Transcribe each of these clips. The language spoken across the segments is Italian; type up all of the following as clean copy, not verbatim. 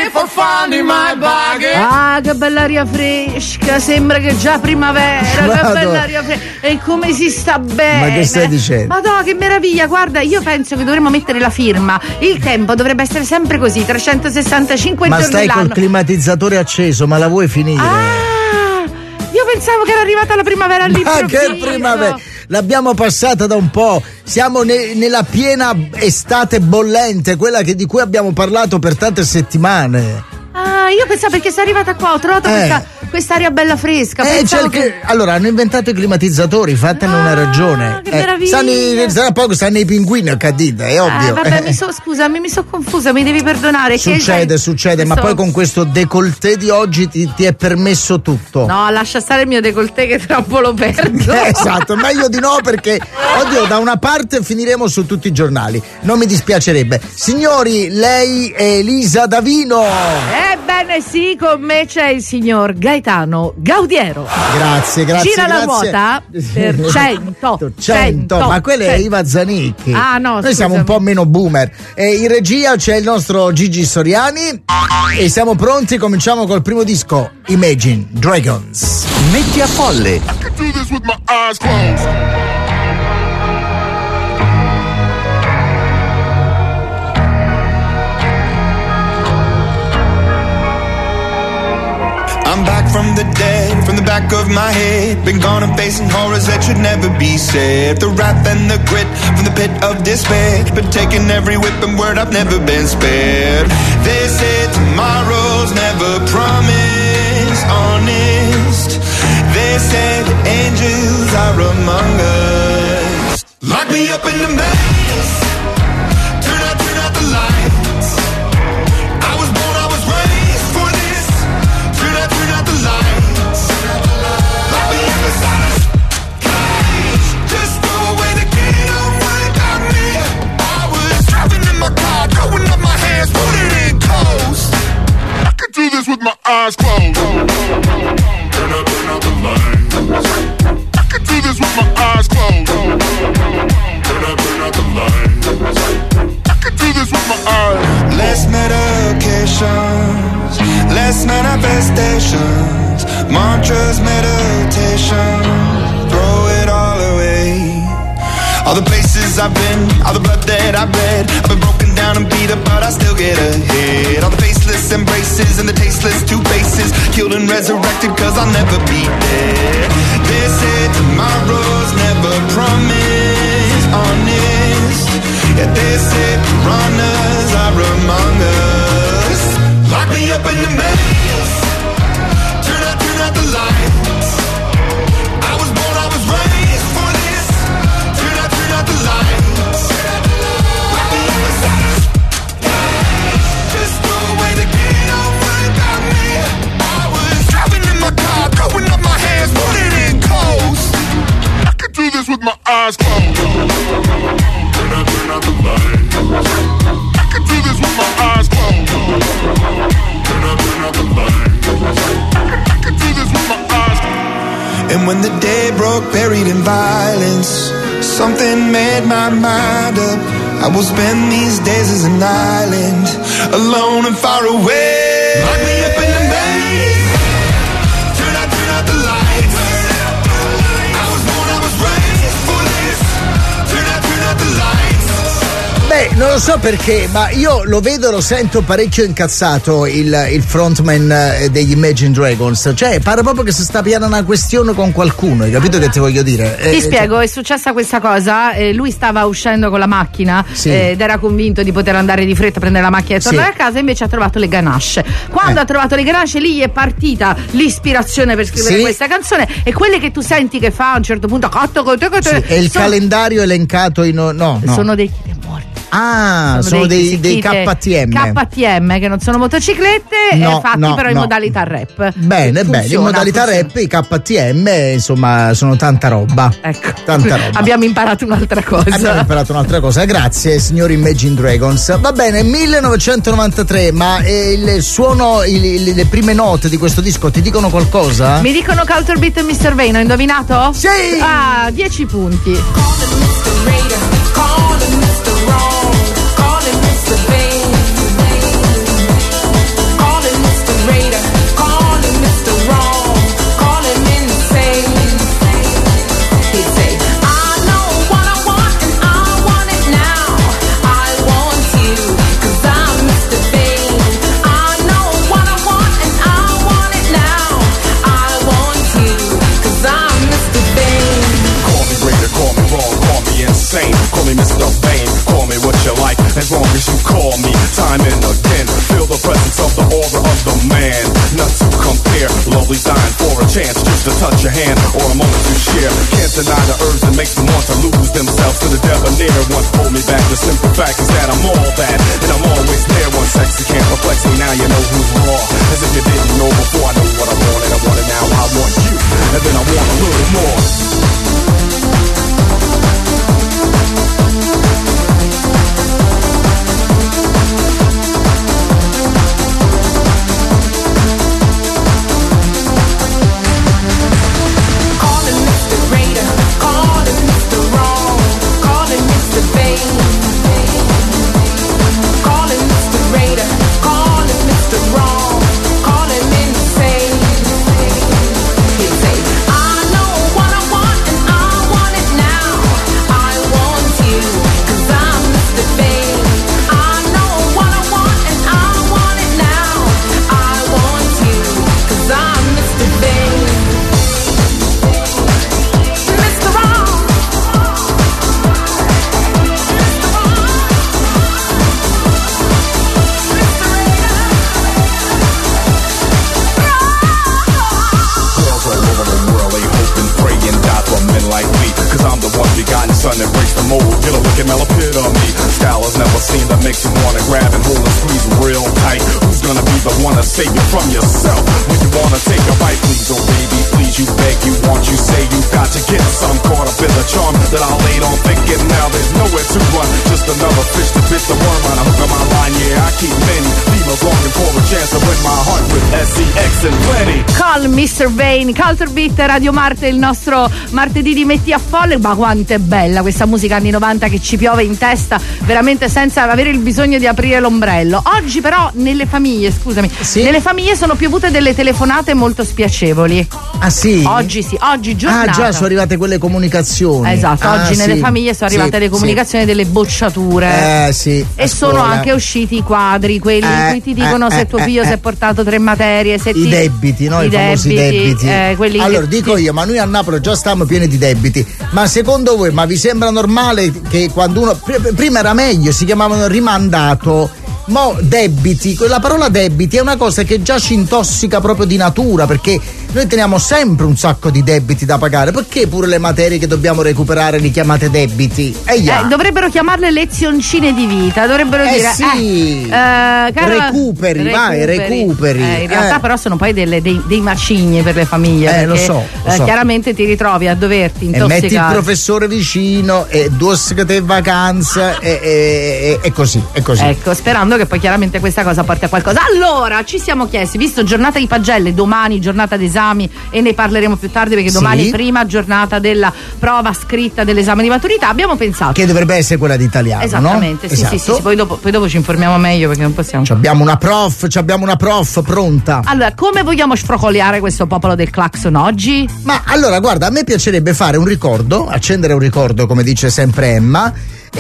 for finding my buggy. Ah, che bella aria fresca, sembra che già primavera, che bella aria fresca. E come si sta bene. Ma che stai dicendo? Madonna, che meraviglia, guarda, io penso che dovremmo mettere la firma. Il tempo dovrebbe essere sempre così, 365 ma giorni stai l'anno. col climatizzatore acceso, ma la vuoi finire? Io pensavo che era arrivata la primavera all'improvviso. Ma che primavera? L'abbiamo passata da un po', siamo nella piena estate bollente, quella di cui abbiamo parlato per tante settimane. Ah, io pensavo, perché sei arrivata qua, ho trovato quest'aria bella fresca. Allora hanno inventato i climatizzatori, fatene una ragione. Che meraviglia. Tra poco stanno i pinguini a Cadida, è ovvio. Vabbè, scusami, mi sono confusa, mi devi perdonare. Succede, ma poi con questo décolleté di oggi ti è permesso tutto. No, lascia stare il mio décolleté che troppo lo perdo. Esatto, meglio di no, perché oddio, da una parte finiremo su tutti i giornali, non mi dispiacerebbe. Signori, lei è Elisa Davino. Ebbene sì, con me c'è il signor Gaetano Gaudiero. Grazie. Gira la ruota per 100. Ma quella è Iva Zanicchi. Ah no, noi siamo un po' meno boomer. In regia c'è il nostro Gigi Soriani e siamo pronti, cominciamo col primo disco, Imagine Dragons. Metti a folle. I can do this with my eyes closed. I'm back from the dead, from the back of my head. Been gone and facing horrors that should never be said. The wrath and the grit from the pit of despair. Been taking every whip and word, I've never been spared. They say tomorrow's never promised, honest. They said angels are among us. Lock me up in the maze. Turn out the lights. I was born, I was raised for this. Turn out the lights. Lock me up inside a cage. Just throw away the key, don't worry about me. I was driving in my car, throwing up my hands, putting in coast. I could do this with my eyes closed. Turn out the lights. I could do this with my eyes closed. Turn out the lights. I could do this with my eyes. Less medications, less manifestations, mantras, meditation, throw it all away. All the places I've been, all the blood that I've bled, I've been broken down and beat up, but I still get ahead. All the faceless embraces and the tasteless two faces, killed and resurrected, cause I'll never be dead. They said tomorrow's never promised, honest. Yeah, they said piranhas are among us. Lock me up in the maze. Turn out the lights. I was born, I was raised for this. Turn out the lights. Lock me up inside a cage. Just throw away the key, don't worry about me. I was driving in my car, throwing up my hands, putting in coast. I could do this with my eyes closed. Turn out the lights. I could do this with my eyes closed. Turn out the lights. I could do this with my eyes closed. And when the day broke, buried in violence, something made my mind up. I will spend these days as an island, alone and far away. Lock me up in the maze. Turn out the lights. I was born, I was raised for this. Turn out the lights. Beh, non lo so perché, ma io lo vedo e lo sento parecchio incazzato il frontman degli Imagine Dragons. Cioè, pare proprio che si sta piano una questione con qualcuno, hai capito che ti voglio dire? Ti spiego, è successa questa cosa, lui stava uscendo con la macchina ed era convinto di poter andare di fretta a prendere la macchina e tornare a casa, invece ha trovato le ganache. Quando ha trovato le ganache, lì gli è partita l'ispirazione per scrivere questa canzone, e quelle che tu senti che fa a un certo punto e il calendario elencato in sono dei kit morti. Ah, sono dei KTM che non sono motociclette, fatti però in modalità rap. Bene, in modalità rap i KTM insomma sono tanta roba. Ecco, tanta roba. Abbiamo imparato un'altra cosa. Grazie signori Imagine Dragons. Va bene, 1993, ma il suono, le prime note di questo disco ti dicono qualcosa? Mi dicono Culture Beat e Mr. Vane, ho indovinato? Sì! 10 punti. possibly dying for a chance just to touch your hand or a moment to share. Can't deny the urge that makes them want to lose themselves to the debonair. Once pulled me back, the simple fact is that I'm all that, and I'm always there. One sexy can't perplex me, now you know who's raw. As if you didn't know before, I know what I want, and I want it now, I want you, and then I want a little more. Son that breaks the mold, get a look at epitome. Style has never seen that makes you wanna grab and hold and squeeze real tight. Who's gonna be the one to save you from yourself when you wanna take a bite? Please, oh baby, please, you beg, you want, you say you got to get some. Caught up in the charm that I laid on thinking now there's nowhere to run. Just another fish to bit the worm on a hook of my line. Yeah, I keep many females longing for a chance to win my heart with SEX and plenty. Call Mr. Vane, Culture Beat, Radio Marte, il nostro martedì di Metti a Folle. Ma quanto è bella questa musica anni 90 che ci piove in testa veramente senza avere il bisogno di aprire l'ombrello. Oggi però nelle famiglie, scusami, sì? Nelle famiglie sono piovute delle telefonate molto spiacevoli. Ah sì? Oggi sì, oggi giornata. Ah già, sono arrivate quelle comunicazioni. Esatto, oggi nelle famiglie sono arrivate le comunicazioni delle bocciature. Sì. E sono anche usciti i quadri, quelli in cui ti dicono se tuo figlio si è portato 3 materie, se i debiti, no? I famosi debiti. Allora dico io, ma noi a Napoli già stiamo pieni di debiti. Ma secondo voi, ma vi sembra normale che quando uno prima era meglio, si chiamavano rimandato, mo debiti, la parola debiti è una cosa che già ci intossica proprio di natura, perché noi teniamo sempre un sacco di debiti da pagare. Perché pure le materie che dobbiamo recuperare li chiamate debiti? Dovrebbero chiamarle lezioncine di vita, dovrebbero dire sì, recuperi. In realtà però sono poi dei macigni per le famiglie, perché, lo so. Chiaramente ti ritrovi a doverti intossicare. E metti il professore vicino e 2 vacanze e così. Ecco, sperando che poi chiaramente questa cosa porti a qualcosa. Allora, ci siamo chiesti, visto giornata di pagelle, domani giornata d'esami, e ne parleremo più tardi perché domani prima giornata della prova scritta dell'esame di maturità, abbiamo pensato che dovrebbe essere quella di italiano. Esattamente, no? Sì. Poi dopo ci informiamo meglio, perché non possiamo. Abbiamo una prof pronta. Allora, come vogliamo sfrocoliare questo popolo del clacson oggi? Ma allora, guarda, a me piacerebbe fare un ricordo, accendere un ricordo, come dice sempre Emma.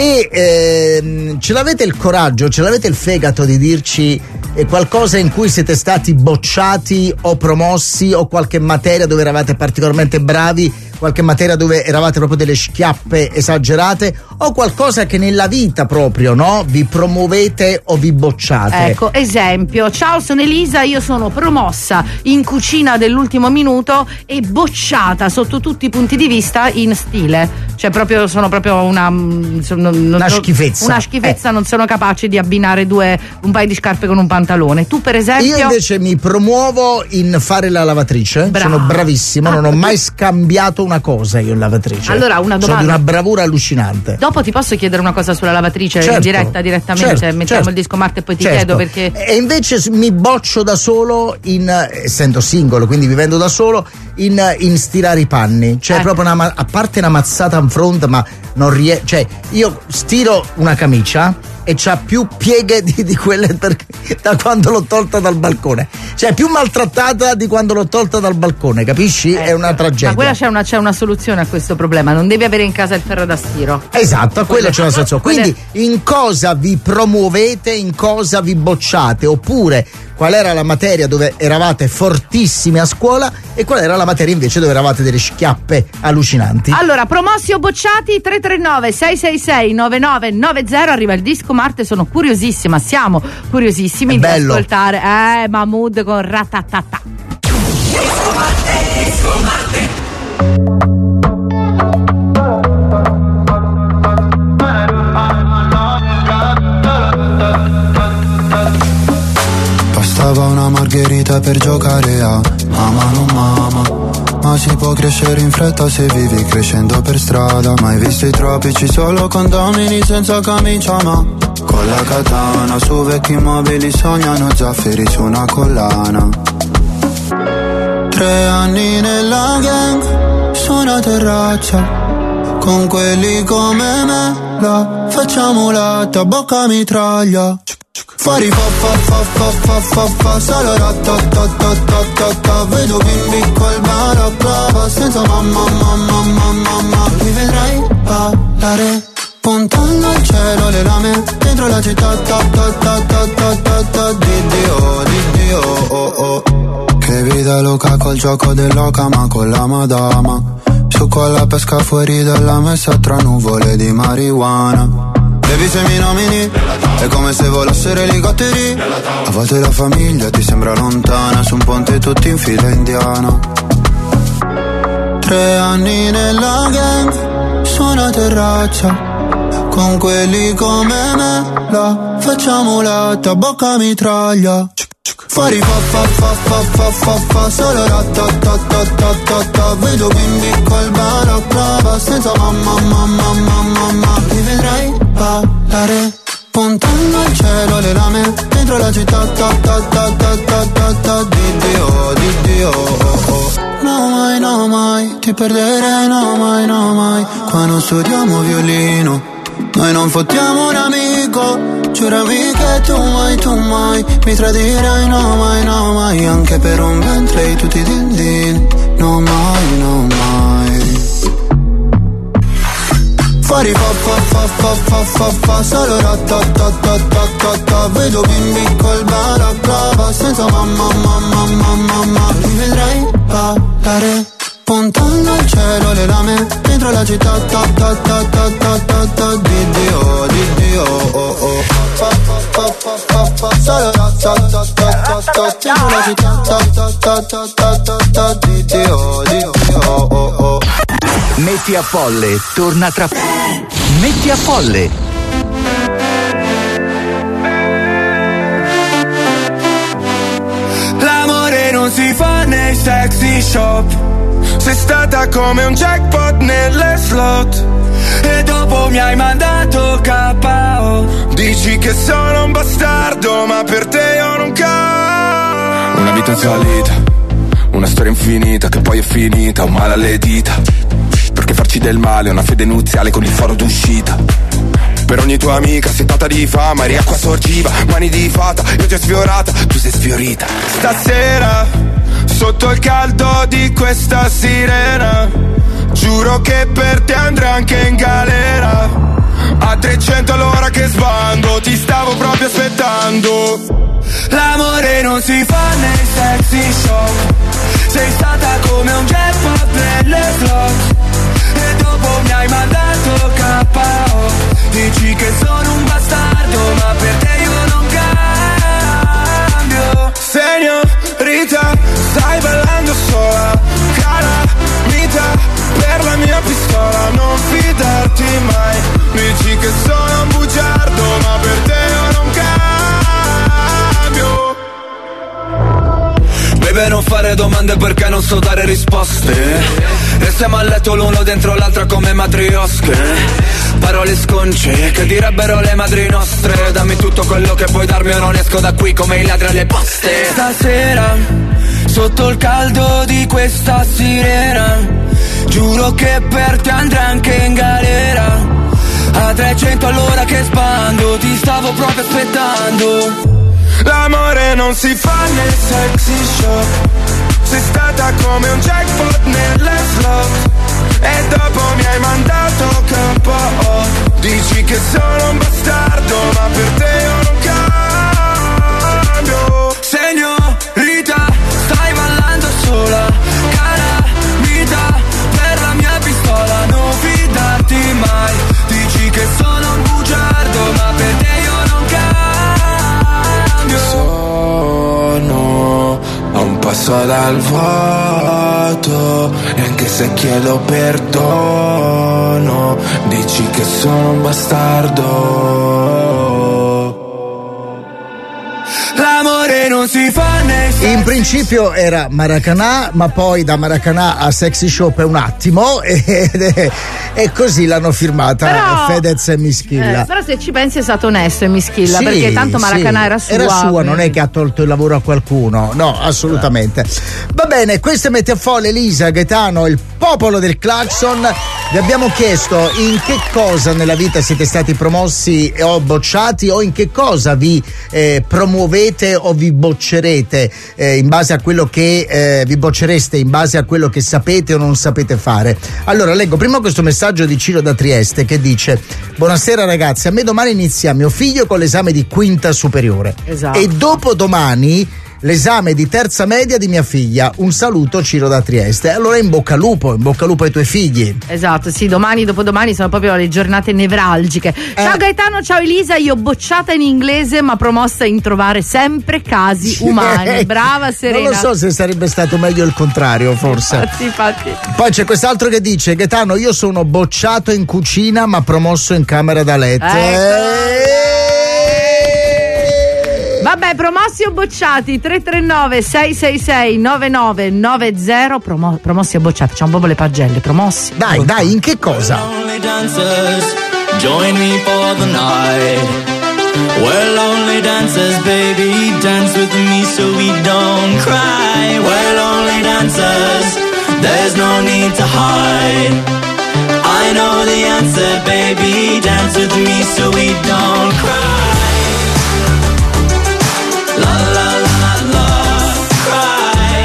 E ce l'avete il coraggio, ce l'avete il fegato di dirci qualcosa in cui siete stati bocciati o promossi, o qualche materia dove eravate particolarmente bravi, qualche materia dove eravate proprio delle schiappe esagerate, o qualcosa che nella vita proprio, no? Vi promuovete o vi bocciate? Ecco, esempio, ciao, sono Elisa, io sono promossa in cucina dell'ultimo minuto e bocciata sotto tutti i punti di vista in stile, cioè proprio sono proprio una schifezza, non sono capace di abbinare un paio di scarpe con un pantalone. Tu per esempio? Io invece mi promuovo in fare la lavatrice. Sono bravissimo, non ho mai scambiato una cosa io in lavatrice. Allora, una domanda. Sono di una bravura allucinante. Dopo ti posso chiedere una cosa sulla lavatrice, in diretta, direttamente, mettiamo il disco Marte e poi ti chiedo perché. E invece mi boccio da solo, essendo singolo, quindi vivendo da solo, in stirare i panni. Cioè proprio a parte una mazzata in fronte, ma non riesco. Cioè io stiro una camicia e c'ha più pieghe di quelle da quando l'ho tolta dal balcone, cioè più maltrattata di quando l'ho tolta dal balcone, capisci? È una tragedia. Ma quella c'è una soluzione a questo problema, non devi avere in casa il ferro da stiro. Esatto, a quello c'è una soluzione. Quindi in cosa vi promuovete, in cosa vi bocciate, oppure qual era la materia dove eravate fortissimi a scuola e qual era la materia invece dove eravate delle schiappe allucinanti. Allora, promossi o bocciati, 339 666 9990, arriva il disco Marte, sono curiosissima, siamo curiosissimi di ascoltare Mahmood con Ratatata. Disco Martin. Bastava una margherita per giocare a mamma non mamma. Ma si può crescere in fretta se vivi crescendo per strada. Mai visto i tropici solo condomini senza camicia, ma con la katana su vecchi mobili sognano zaffiri su una collana. 3 anni nella gang su una terrazza, con quelli come me la facciamo latta, bocca mitraglia. Fuori fa fa fa fa fa fa fa solo ta. Vedo bimbi col balaclava senza mamma mamma mamma mamma. Li vedrai ballare puntando al cielo le lame dentro la città di Dio oh oh. Che vita loca col gioco dell'oca ma con la madama. Su con la pesca fuori dalla messa tra nuvole di marijuana. Baby se mi nomini è come se volassero elicotteri. A volte la famiglia ti sembra lontana, su un ponte tutti in fila indiana. 3 anni nella gang su una terrazza, con quelli come me la facciamo latta, bocca mitraglia. Fuori fa fa fa fa fa fa fa solo ta. Vedo bimbi col balaclava senza mamma mamma mamma mamma. Li vedrai ballare puntando al cielo le lame dentro la città di Dio oh. No mai ti perderei, no mai. Qua non studiamo violino, noi non fottiamo un amico. Giurami che tu mai mi tradirai, no mai. Anche per un Bentley tutti din din, no mai. Fuori fa solo ta. Vedo bimbi col balaclava senza mamma mamma mamma mamma. Li vedrai ballare puntando al cielo le lame dentro la città di Dio oh. Fa solo dentro la città di Dio oh. Metti a Folle torna tra Metti a Folle. L'amore non si fa nei sexy shop, sei stata come un jackpot nelle slot e dopo mi hai mandato KO. Dici che sono un bastardo ma per te io non cambio. Una vita in salita, una storia infinita che poi è finita, un male alle dita. Perché farci del male è una fede nuziale con il faro d'uscita. Per ogni tua amica settata di fama eri acqua sorgiva, mani di fata, io ti ho sfiorata, tu sei sfiorita. Stasera sotto il caldo di questa sirena giuro che per te andrei anche in galera. A 300 all'ora che sbando, ti stavo proprio aspettando. L'amore non si fa nei sexy shop, sei stata come un jackpot nelle slot e dopo mi hai mandato KO. Dici che sono un bastardo ma per te io non cambio. Signorita, stai ballando sola, calamita per la mia pistola, non fidarti mai. Dici che sono un bugiardo ma per te io non cambio. Bebe, non fare domande perché non so dare risposte. Restiamo a letto l'uno dentro l'altra come matriosche. Parole sconce che direbbero le madri nostre. Dammi tutto quello che puoi darmi o non esco da qui come i ladri alle poste. Stasera sotto il caldo di questa sirena giuro che per te andrei anche in galera. A 300 all'ora che sbando, ti stavo proprio aspettando. L'amore non si fa nel sexy shop, sei stata come un jackpot nelle slot e dopo mi hai mandato KO. Dici che sono un bastardo ma per te io non cambio. Signorita, stai ballando sola, calamita per la mia pistola, non fidarti mai. Dici che sono un bugiardo ma per te io non cambio. Sono a un passo dal vuoto, fatto, e anche se chiedo perdono, dici che sono un bastardo. L'amore non si fa né. In principio era Maracanã, ma poi da Maracanã a Sexy Show per un attimo e così l'hanno firmata però, Fedez e Mischilla. Però se ci pensi è stato onesto e Mischilla, sì, perché tanto Maracanã era sua. Era sua, non è che ha tolto il lavoro a qualcuno, no, assolutamente. Va bene, questo è Metti a Folle, Elisa, Gaetano, il popolo del clacson. Vi abbiamo chiesto in che cosa nella vita siete stati promossi o bocciati, o in che cosa vi promuovete o vi boccerete in base a quello che vi boccereste in base a quello che sapete o non sapete fare. Allora leggo prima questo messaggio di Ciro da Trieste che dice: buonasera ragazzi, a me domani inizia mio figlio con l'esame di quinta superiore, esatto, e dopodomani l'esame di terza media di mia figlia. Un saluto, Ciro da Trieste. Allora in bocca al lupo ai tuoi figli. Esatto, sì, domani, dopodomani sono proprio le giornate nevralgiche. Ciao Gaetano, ciao Elisa, io bocciata in inglese ma promossa in trovare sempre casi umani. Brava Serena. Non lo so se sarebbe stato meglio il contrario, forse. Infatti. Poi c'è quest'altro che dice: Gaetano, io sono bocciato in cucina ma promosso in camera da letto. Vabbè, promossi o bocciati? 339 666 9990. Promossi o bocciati? Facciamo proprio le pagelle. Promossi. Dai, in che cosa? Join me for the night. We're lonely dancers, baby, dance with me so we don't cry. We're lonely dancers, there's no need to hide. I know the answer, baby, dance with me so we don't cry. La la la la, cry.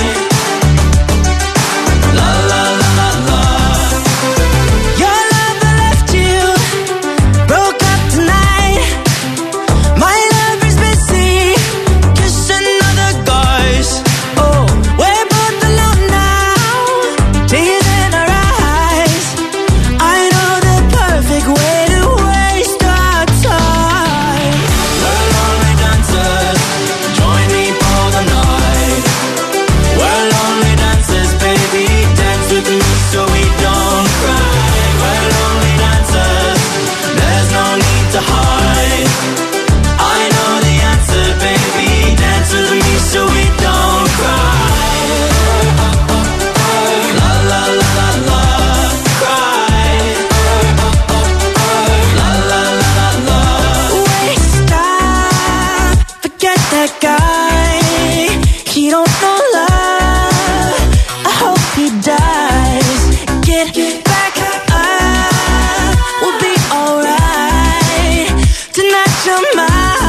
La la la la. Your love left you, broke up tonight. My love is busy, kissing other guys. Oh, we're both alone now, tears in our eyes. I know the perfect way to waste our time. We're lonely dancers. Join me for the night. We're lonely dancers, baby, dance with me so we don't cry. We're lonely dancers, there's no need to hide. I know the answer, baby, dance with me so we don't cry. La la la la la, cry. La la la la la. Waste time, forget that guy. He don't know love, I hope he dies. Get back up, we'll be alright. Tonight you're mine.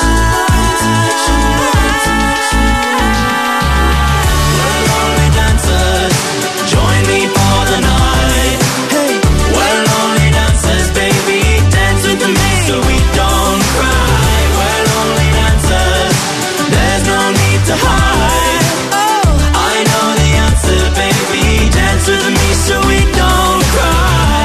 We're lonely dancers, join me for the night. Hey, we're lonely dancers, baby, dance with me so we don't cry. We're lonely dancers, there's no need to hide. Oh, I know the answer, baby, dance with me so we don't cry.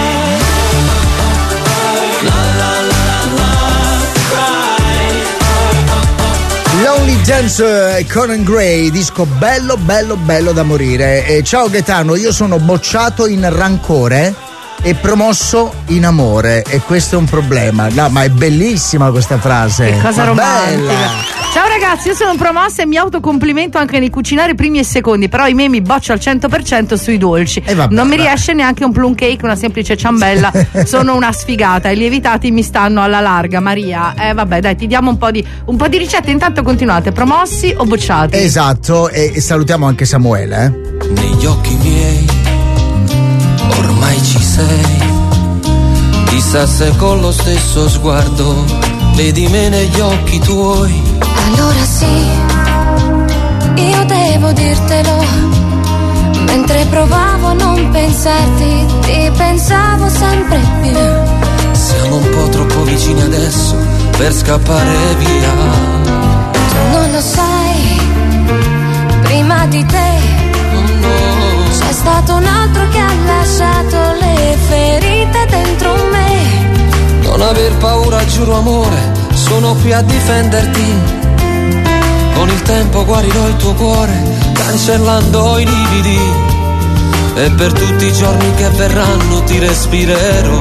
La la la la, cry. Lonely Dance, Conan Gray, disco bello da morire. Ciao Gaetano, io sono bocciato in rancore e promosso in amore, e questo è un problema. No, ma è bellissima questa frase. Che cosa ma romantica. Bella. Ciao ragazzi, io sono promossa e mi autocomplimento anche nei cucinare primi e secondi, però ahimè mi boccio al 100% sui dolci. Vabbè, non mi riesce neanche un plum cake, una semplice ciambella. Sono una sfigata, i lievitati mi stanno alla larga, Maria. Vabbè, dai, ti diamo un po' di ricette. Intanto continuate, promossi o bocciati? Esatto, e salutiamo anche Samuele. Negli occhi miei ormai ci sei, chissà se con lo stesso sguardo vedi me negli occhi tuoi. Allora sì, io devo dirtelo, mentre provavo a non pensarti, ti pensavo sempre più. Siamo un po' troppo vicini adesso per scappare via. Tu non lo sai, prima di te c'è stato un altro che ha lasciato le ferite dentro me. Non aver paura, giuro amore, sono qui a difenderti. Con il tempo guarirò il tuo cuore, cancellando i lividi. e per tutti i giorni che verranno ti respirerò.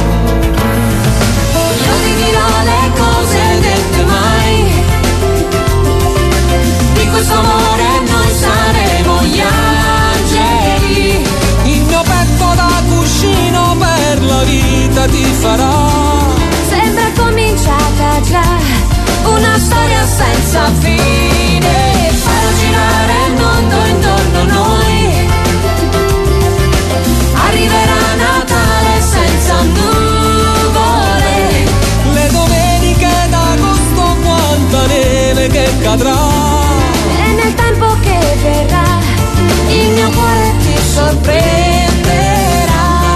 Io ti dirò le cose dette mai, di questo amore noi saremo gli angeli. Il mio petto da cuscino per la vita ti farà. Sembra cominciata già una storia senza fine, farò girare il mondo intorno a noi. Arriverà Natale senza nuvole, le domeniche d'agosto quanta neve che cadrà, e nel tempo che verrà il mio cuore ti sorprenderà.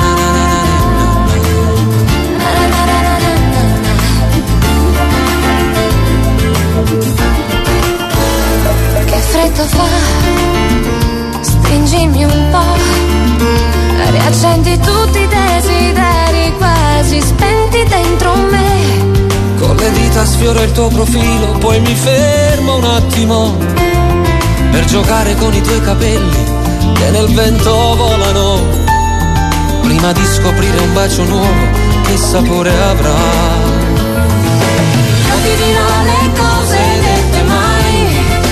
Che freddo fa, stringimi un po', riaccendi tutti i desideri quasi spenti dentro me. con le dita sfioro il tuo profilo, poi mi fermo un attimo per giocare con i tuoi capelli che nel vento volano, prima di scoprire un bacio nuovo che sapore avrà. Io ti dirò le cose dette mai,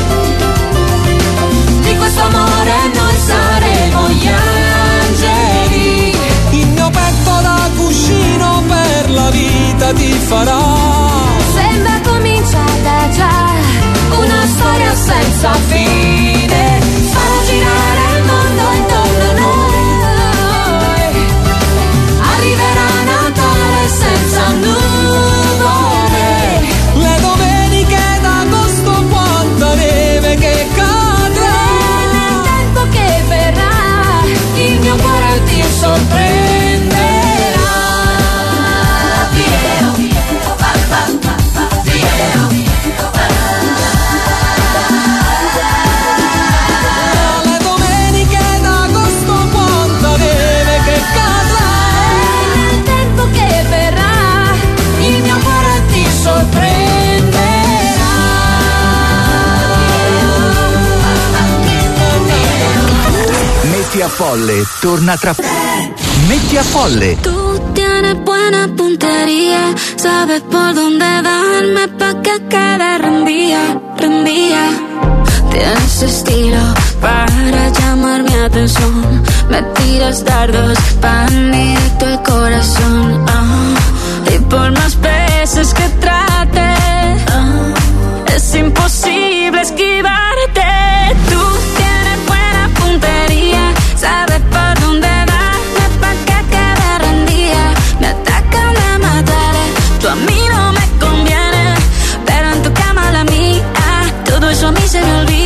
di questo amore noi saremo gli angeli. Il mio petto da cuscino per la vita ti farà. Sembra cominciata già una storia senza fine, farò girare il mondo intorno a noi. Arriverà Natale senza nuvole, Le domeniche d'agosto quanta neve che cadrà, e nel tempo che verrà il mio cuore ti sorprenderà. le domeniche d'agosto quanta neve che cadrà. Nel tempo che verrà il mio cuore ti sorprenderà. Metti a Folle torna tra Metti a Folle. Tú tienes buena puntería, sabes por dónde darme pa' que quede rendida, rendida. Tienes estilo para llamar mi atención, me tiras dardos pan directo al corazón. Y por más veces que trate, es imposible esquivarte. Tú tienes buena puntería, sabes por dónde darme pa' que quede rendida. Me atacan a matar, tú a mí no me conviene, pero en tu cama la mía, todo eso a mí se me olvida.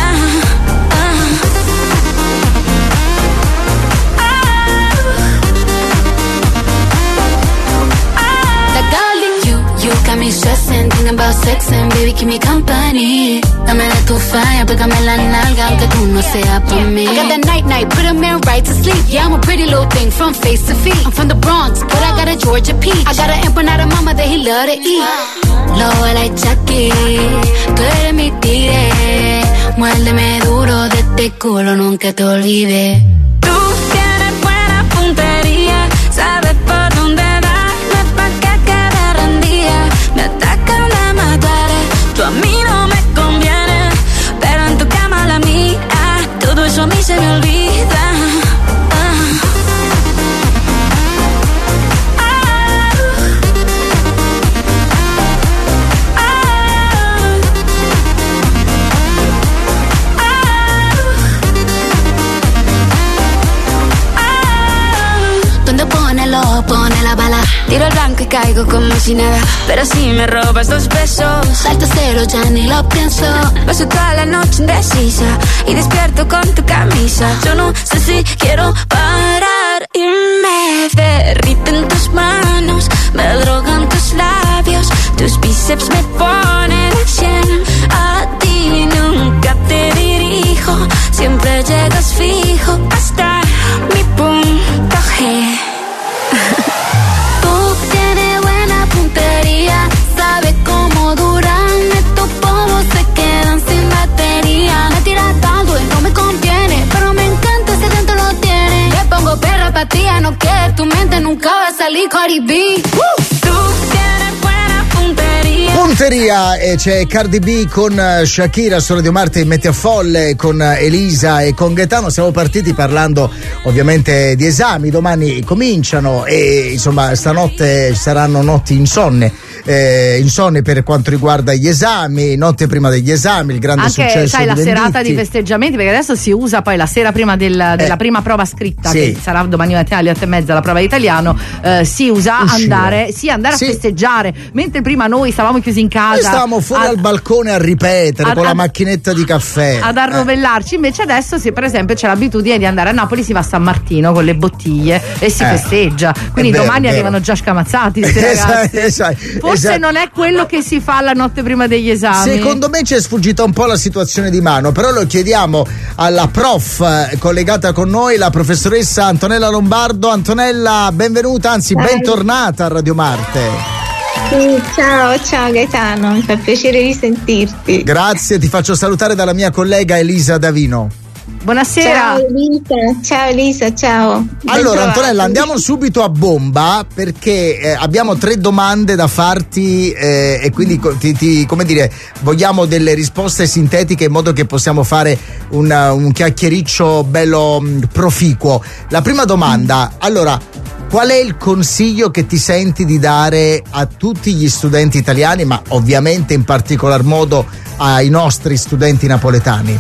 Like darling, you got me stressing, thinking about sex and baby keep me company. Dame de tu fire, pégame la nalga aunque tú no seas por mí. I got that night, put a man right to sleep. Yeah, I'm a pretty little thing from face to feet. I'm from the Bronx, but I got a Georgia peach. I got an empanada mama that he love to eat. Lo like Chucky, tú eres mi tigre. Muérdeme duro de este culo, nunca te olvides. Tú tienes buena puntería, sabes por dónde darme pa' que quede rendida. Me atacan a matar, tú a mí no me conviene, pero en tu cama la mía, todo eso a mí se me olvida. Pone la bala, tiro el blanco y caigo como si nada. Pero si me robas 2 besos, salto cero, ya ni lo pienso. Paso toda la noche indecisa y despierto con tu camisa. Yo no sé si quiero parar y me derriten tus manos, me drogan tus labios, tus bíceps me ponen 100. A ti nunca te dirijo, siempre llegas fijo hasta mi punto G. Tú tienes buena puntería, sabes cómo duran estos polvos, se quedan sin batería. Me tiras tanto y no me conviene, pero me encanta ese dentro lo tiene. salir Cardi B. Punteria, e c'è Cardi B con Shakira su Radio Marte in Metti a Folle, con Elisa e con Gaetano. Siamo partiti parlando ovviamente di esami, domani cominciano e insomma stanotte saranno notti insonni per quanto riguarda gli esami, notte prima degli esami, il grande anche, successo sai, la Venditti. serata di festeggiamenti, perché adesso si usa poi la sera prima della prima prova scritta, sì, che sarà domani mattina alle 8:30 la prova di italiano, si usa andare a festeggiare, mentre prima noi stavamo chiusi in casa, stavamo fuori al balcone a ripetere con la macchinetta di caffè ad arrovellarci. Invece adesso per esempio c'è l'abitudine di andare a Napoli, si va a San Martino con le bottiglie e si festeggia, quindi domani arrivano già scamazzati questi ragazzi. Forse non è quello che si fa la notte prima degli esami. Secondo me ci è sfuggita un po' la situazione di mano, però lo chiediamo alla prof collegata con noi, la professoressa Antonella Lombardo. Antonella, benvenuta, anzi bentornata a Radio Marte. Ciao Gaetano, mi fa piacere di sentirti. Grazie, ti faccio salutare dalla mia collega Elisa Davino. Buonasera. Ciao Elisa, ciao. Allora Antonella, andiamo subito a bomba perché abbiamo 3 domande da farti e quindi come dire, vogliamo delle risposte sintetiche in modo che possiamo fare un chiacchiericcio bello proficuo. La prima domanda, allora, qual è il consiglio che ti senti di dare a tutti gli studenti italiani, ma ovviamente in particolar modo ai nostri studenti napoletani?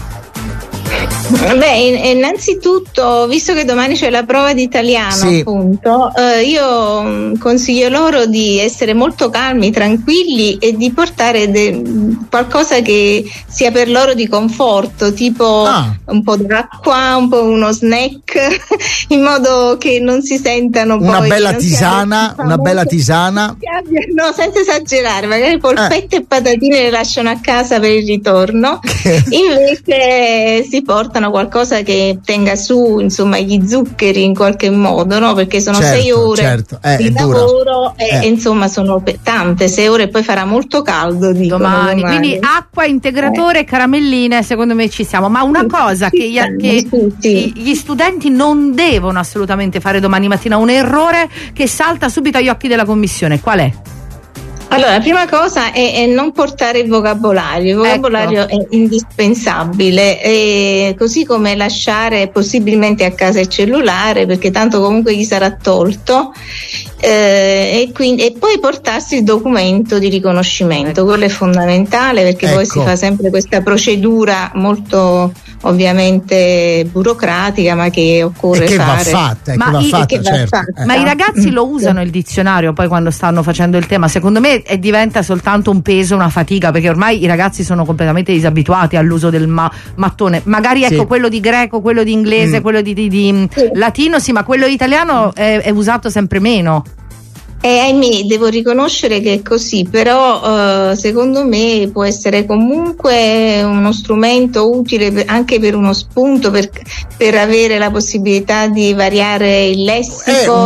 Beh, innanzitutto, visto che domani c'è la prova di italiano, appunto, io consiglio loro di essere molto calmi, tranquilli e di portare qualcosa che sia per loro di conforto, tipo un po' d'acqua, un po' uno snack, in modo che non si sentano una bella tisana. No, senza esagerare, magari polpette e patatine le lasciano a casa per il ritorno. Invece si portano qualcosa che tenga su, insomma, gli zuccheri in qualche modo, no? Perché sono 6 ore di lavoro e insomma sono tante 6 ore e poi farà molto caldo domani. Quindi acqua, integratore e caramelline, secondo me ci siamo. Ma una cosa che gli studenti non devono assolutamente fare domani mattina, un errore che salta subito agli occhi della commissione, qual è? Allora, la prima cosa è non portare il vocabolario è indispensabile, così come lasciare possibilmente a casa il cellulare, perché tanto comunque gli sarà tolto, e poi portarsi il documento di riconoscimento, quello è fondamentale, perché poi si fa sempre questa procedura molto ovviamente burocratica, ma che occorre fare. Ma i ragazzi lo usano il dizionario poi quando stanno facendo il tema? Secondo me diventa soltanto un peso, una fatica, perché ormai i ragazzi sono completamente disabituati all'uso del mattone. Magari quello di greco, quello di inglese, quello di latino, ma quello italiano è usato sempre meno. Ahimè, devo riconoscere che è così, però secondo me può essere comunque uno strumento utile anche per uno spunto, per avere la possibilità di variare il lessico, un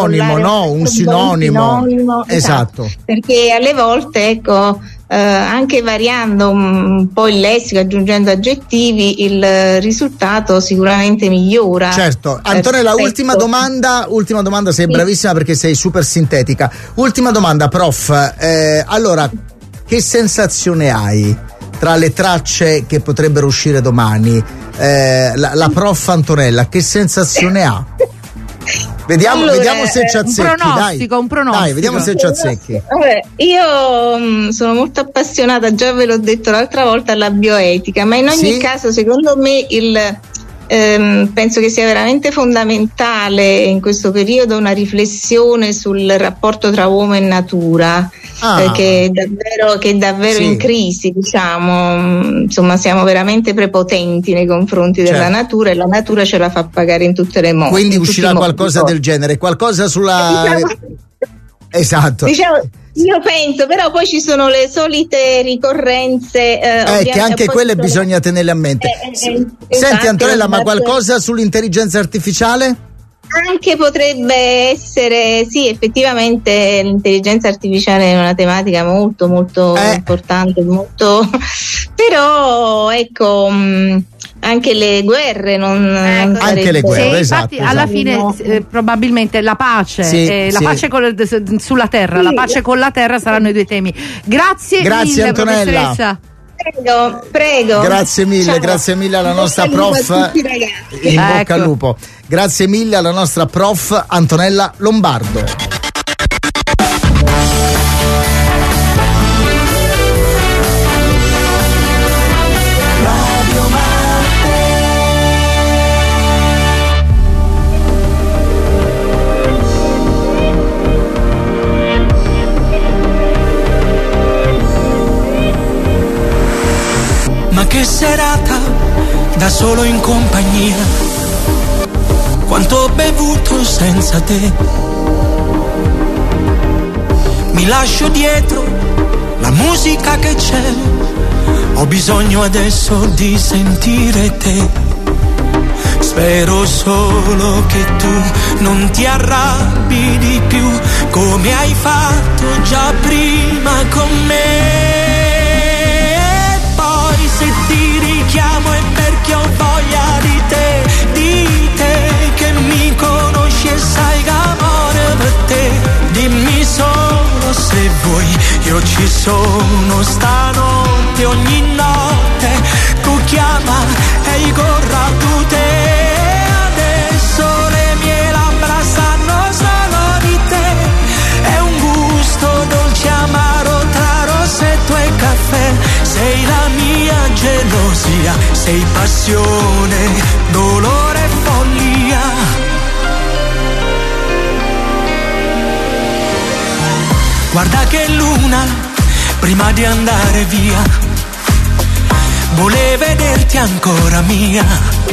sinonimo, esatto. Perché alle volte, anche variando un po' il lessico, aggiungendo aggettivi, il risultato sicuramente migliora. Certo. Antonella, ultima domanda, sei bravissima perché sei super sintetica. Ultima domanda, prof. Allora, che sensazione hai tra le tracce che potrebbero uscire domani? La prof Antonella, che sensazione ha? Vediamo se ci azzecchi. Un pronostico. Dai, vediamo se ci azzecchi. Io sono molto appassionata, già ve l'ho detto l'altra volta, alla bioetica, ma in ogni caso secondo me penso che sia veramente fondamentale in questo periodo una riflessione sul rapporto tra uomo e natura, che è davvero in crisi, diciamo. Insomma, siamo veramente prepotenti nei confronti della natura, e la natura ce la fa pagare in tutte le modi. Quindi uscirà qualcosa del genere, qualcosa sulla... Esatto. Io penso, però poi ci sono le solite ricorrenze che anche quelle bisogna tenerle a mente. Senti Antonella, ma qualcosa sull'intelligenza artificiale? Anche potrebbe essere, sì, effettivamente l'intelligenza artificiale è una tematica molto molto importante, molto, però ecco, anche le guerre non anche le guerre, esatto, infatti alla fine probabilmente la pace la pace sulla terra, la pace con la terra saranno i due temi. Grazie mille, Antonella. professoressa. Prego. Grazie mille, Ciao. grazie mille alla nostra prof. In bocca al lupo. Grazie mille alla nostra prof Antonella Lombardo. Ma che serata, da solo in compagnia, quanto ho bevuto senza te. Mi lascio dietro la musica che c'è, ho bisogno adesso di sentire te. Spero solo che tu non ti arrabbi di più, come hai fatto già prima con me. Se ti richiamo è perché ho voglia di te che mi conosci e sai che amore per te. Dimmi solo se vuoi, io ci sono stanotte, ogni notte tu chiama e corra tu te. Adesso le mie labbra sanno solo di te, è un gusto dolce amaro tra rossetto e caffè. Sei la mia gelosia, sei passione, dolore e follia. Guarda che luna, prima di andare via, volevo vederti ancora mia.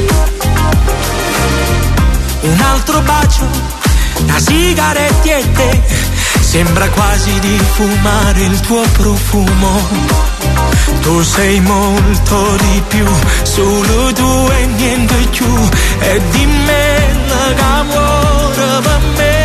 Un altro bacio, da sigaretti e te, sembra quasi di fumare il tuo profumo. Tu sei molto di più, solo tu e niente più, e di me l'amore per me.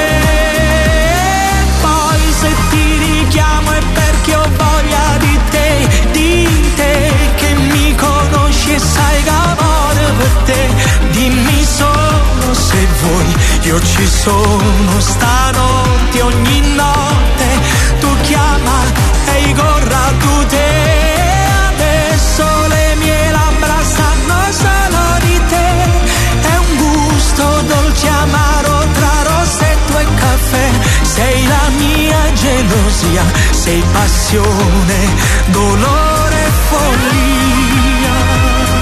Poi se ti richiamo è perché ho voglia di te che mi conosci e sai che amore per te. Dimmi solo se vuoi, io ci sono stanotte, ogni notte tu chiama e corra tu te. Adesso le mie labbra sanno solo di te, è un gusto dolce amaro tra rossetto e caffè. Sei la mia gelosia, sei passione, dolore e follia.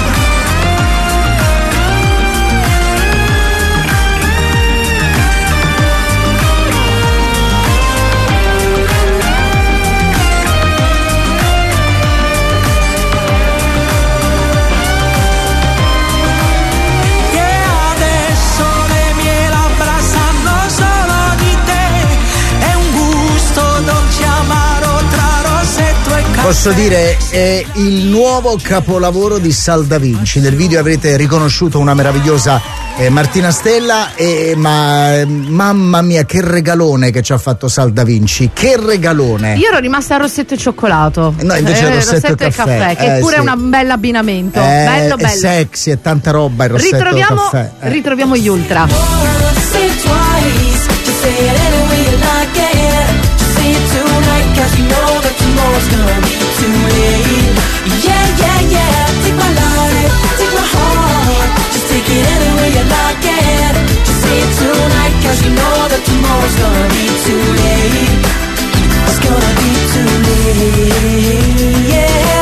Posso dire, è il nuovo capolavoro di Sal Da Vinci. Nel video avrete riconosciuto una meravigliosa Martina Stella, ma mamma mia che regalone che ci ha fatto Sal Da Vinci, che regalone. Io ero rimasta a rossetto e cioccolato. No, invece rossetto e caffè, che pure è un bel abbinamento, bello. È sexy, è tanta roba il rossetto e caffè. Ritroviamo gli Ultra. Take my life, take my heart, just take it any way you like it. Just say it tonight, cause you know that tomorrow's gonna be too late. It's gonna be too late.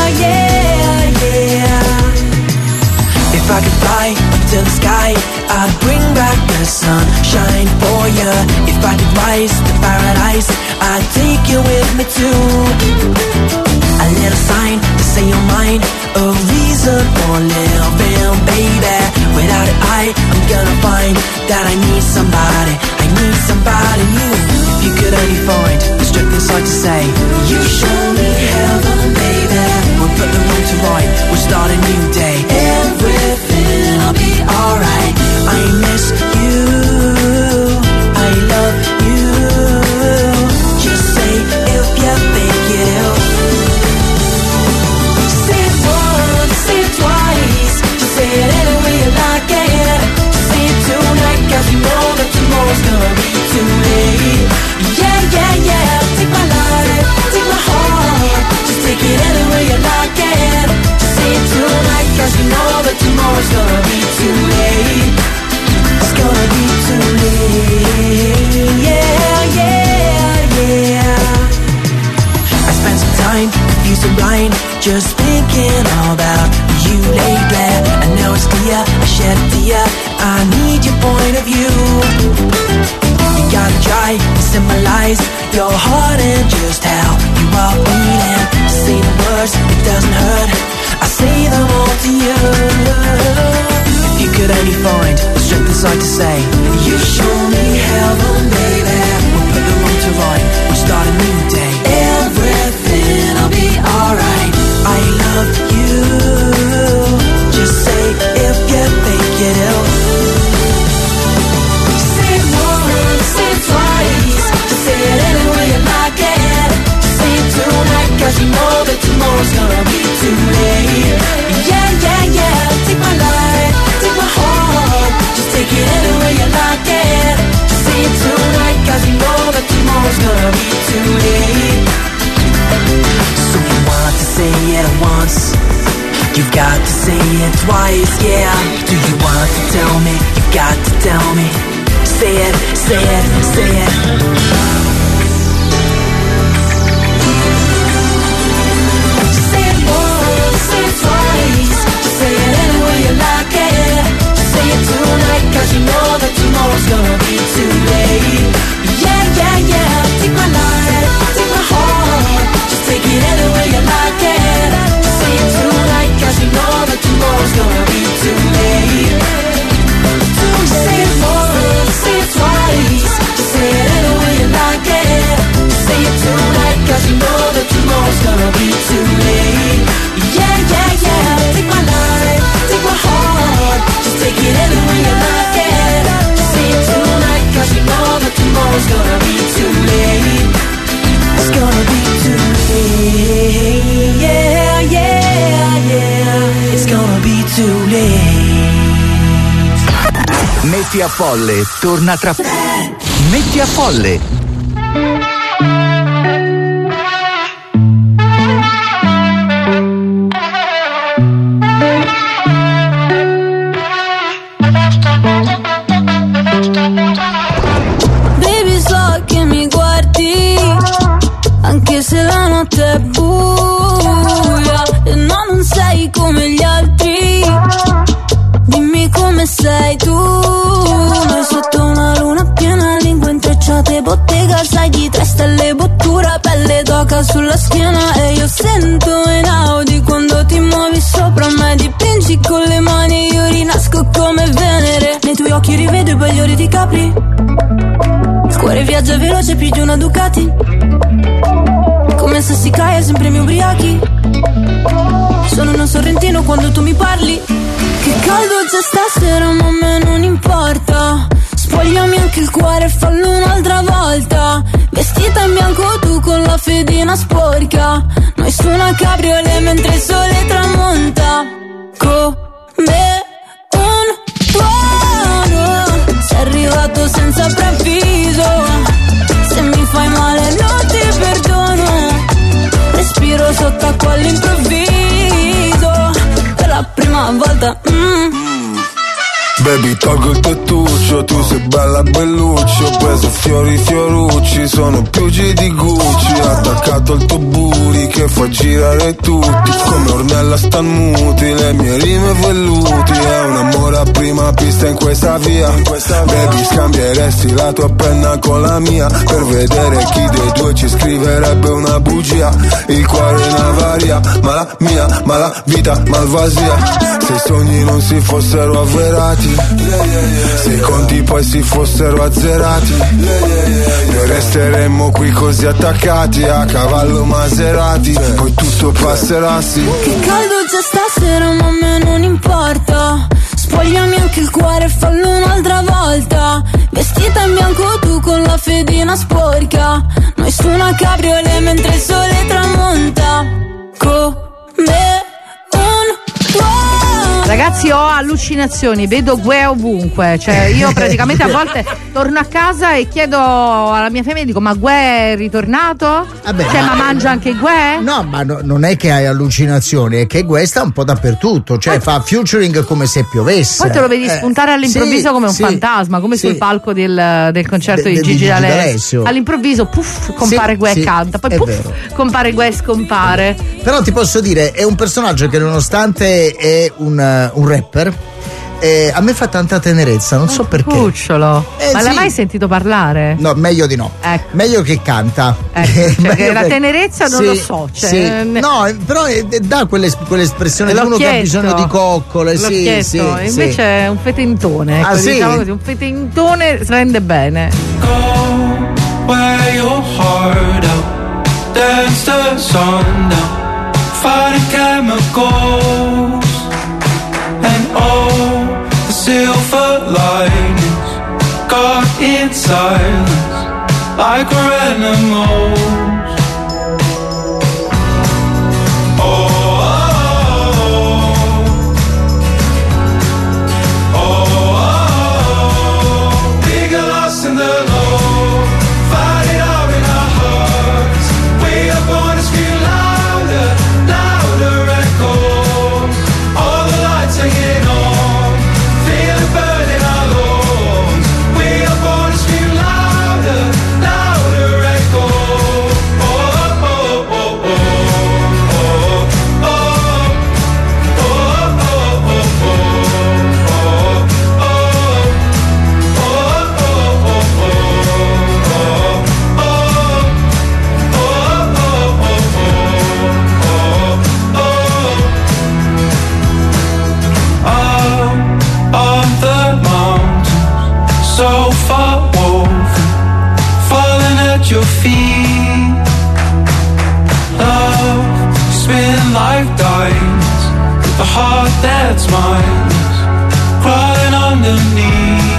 Yeah. If I could fly up to the sky, I'd bring back the sunshine for you. If I could rise to paradise, I'd take you with me too. A little sign to say you're mine, a reason for living, baby. Without it, I'm gonna find that I need somebody new. If you could only find the strength inside to say, you show me heaven, baby. We'll put the road to right, we'll start a new day. Everything'll be alright. I miss you, I love you. Just say if you think you do. Say it once, say it twice. Just tomorrow's gonna be too late. It's gonna be too late. Yeah, yeah, yeah. I spent some time confused and blind, just thinking all about you lately. And now it's clear, I shed a tear, I need your point of view. You gotta try to symbolize your heart and just how you are feeling. Say the words, it doesn't hurt, I say them all to you. If you could only find the strength inside to say, you show me heaven, baby. We'll put the wrong to right, we'll start a new day. Everything'll be alright. I love you. Just say if you think you do. Say it once, say it twice, just say it any way you like it. Just say it tonight, 'cause you know that tomorrow's gonna be too late. Yeah, yeah, yeah, take my life, take my heart, just take it any way you like it. Just say it tonight, 'cause you know that tomorrow's gonna be too late. So you want to say it once, you've got to say it twice, yeah. Do you want to tell me? You've got to tell me. Say it, say it, say it. Just say it once, say it twice, just say it any way you like it. Just say it tonight, 'cause you know that tomorrow's gonna be too late. Yeah, yeah, yeah, take my life, take my heart, just take it any way you like it. Just say it tonight, 'cause you know that tomorrow's gonna be too late. Just say it once, say it twice, just say it any way you like it. Just say it tonight, 'cause you know that tomorrow's gonna be too late. Yeah, yeah, yeah, take my life, take my heart, just take it any way you like it. Just say it tonight, 'cause you know that tomorrow's gonna be too late. It's gonna be too late. Yeah, yeah, yeah. It's gonna be too late. Metti a Folle torna tra. Metti a Folle. Baby, so che mi guardi, anche se la notte è buia e non sei come gli altri. Dimmi come sei tu, noi sotto una luna piena, lingue intrecciate, bottega, sai di 3 stelle, bottura, pelle d'oca sulla schiena. E io sento in Audi quando ti muovi sopra me, dipingi con le mani, io rinasco come Venere. Nei tuoi occhi rivedo i bagliori di Capri, il cuore viaggia veloce più di una Ducati, come se si cae sempre mi ubriachi. Sono uno sorrentino quando tu mi parli. Che caldo c'è stasera ma a me non importa. Spogliami anche il cuore, fallo un'altra volta. Vestita in bianco tu con la fedina sporca, noi su una cabriolet mentre il sole tramonta. Come un tuono, sei arrivato senza preavviso. Se mi fai male non ti perdono. Respiro sott'acqua all'improvviso, per la prima volta. Baby, tolgo il tettuccio, tu sei bella bellucci. Ho preso fiori fiorucci, sono più G di Gucci. Attaccato al tuo booty che fa girare tutti, come Ornella stan muti, le mie rime velluti. È un amore a prima pista in questa via. Baby, scambieresti la tua penna con la mia, per vedere chi dei due ci scriverebbe una bugia. Il cuore è una varia, ma la mia, ma la vita malvasia. Se i sogni non si fossero avverati, se i conti poi si fossero azzerati, noi resteremmo qui così attaccati a cavallo Maserati, poi tutto passerà, sì. Che caldo c'è stasera ma a me non importa. Spogliami anche il cuore, fallo un'altra volta. Vestita in bianco tu con la fedina sporca, noi su una cabriolet mentre il sole tramonta. Come un tuono, Ragazzi, ho allucinazioni, vedo Gue ovunque, cioè io praticamente a volte torno a casa e chiedo alla mia femmina, dico: ma Gue è ritornato? Cioè, ma mangia anche Gue? No, ma non è che hai allucinazioni, è che Gue sta un po' dappertutto, cioè fa featuring come se piovesse. Poi te lo vedi spuntare all'improvviso come un fantasma, come sul palco del concerto di Gigi D'Alessio. All'improvviso, puff, compare Gue e canta, poi puff, compare Gue e scompare. Però ti posso dire, è un personaggio che nonostante è un rapper, a me fa tanta tenerezza, non so perché. Cucciolo. Ma l'hai mai sentito parlare? No, meglio di no. Ecco. Meglio che canta. Ecco, cioè che la tenerezza non lo so. Cioè, no, però dà quell'espressione di uno che ha bisogno di coccole. Invece è un fetentone. Ecco, diciamo così, un fetentone rende bene. Go where your heart out, dance the sun down. Fighting chemicals and all the silver linings got in silence like we're animals. We get lost in the low, find it out in our hearts. We are born to scream louder, louder echo. All the lights hanging on, feel it burning our lungs. We are born to scream louder, louder echo. Oh, oh, oh, oh, oh, oh, oh, on the mountains, so far woven, falling at your feet. Love, spin like diamonds, with a heart that's mine, crawling underneath.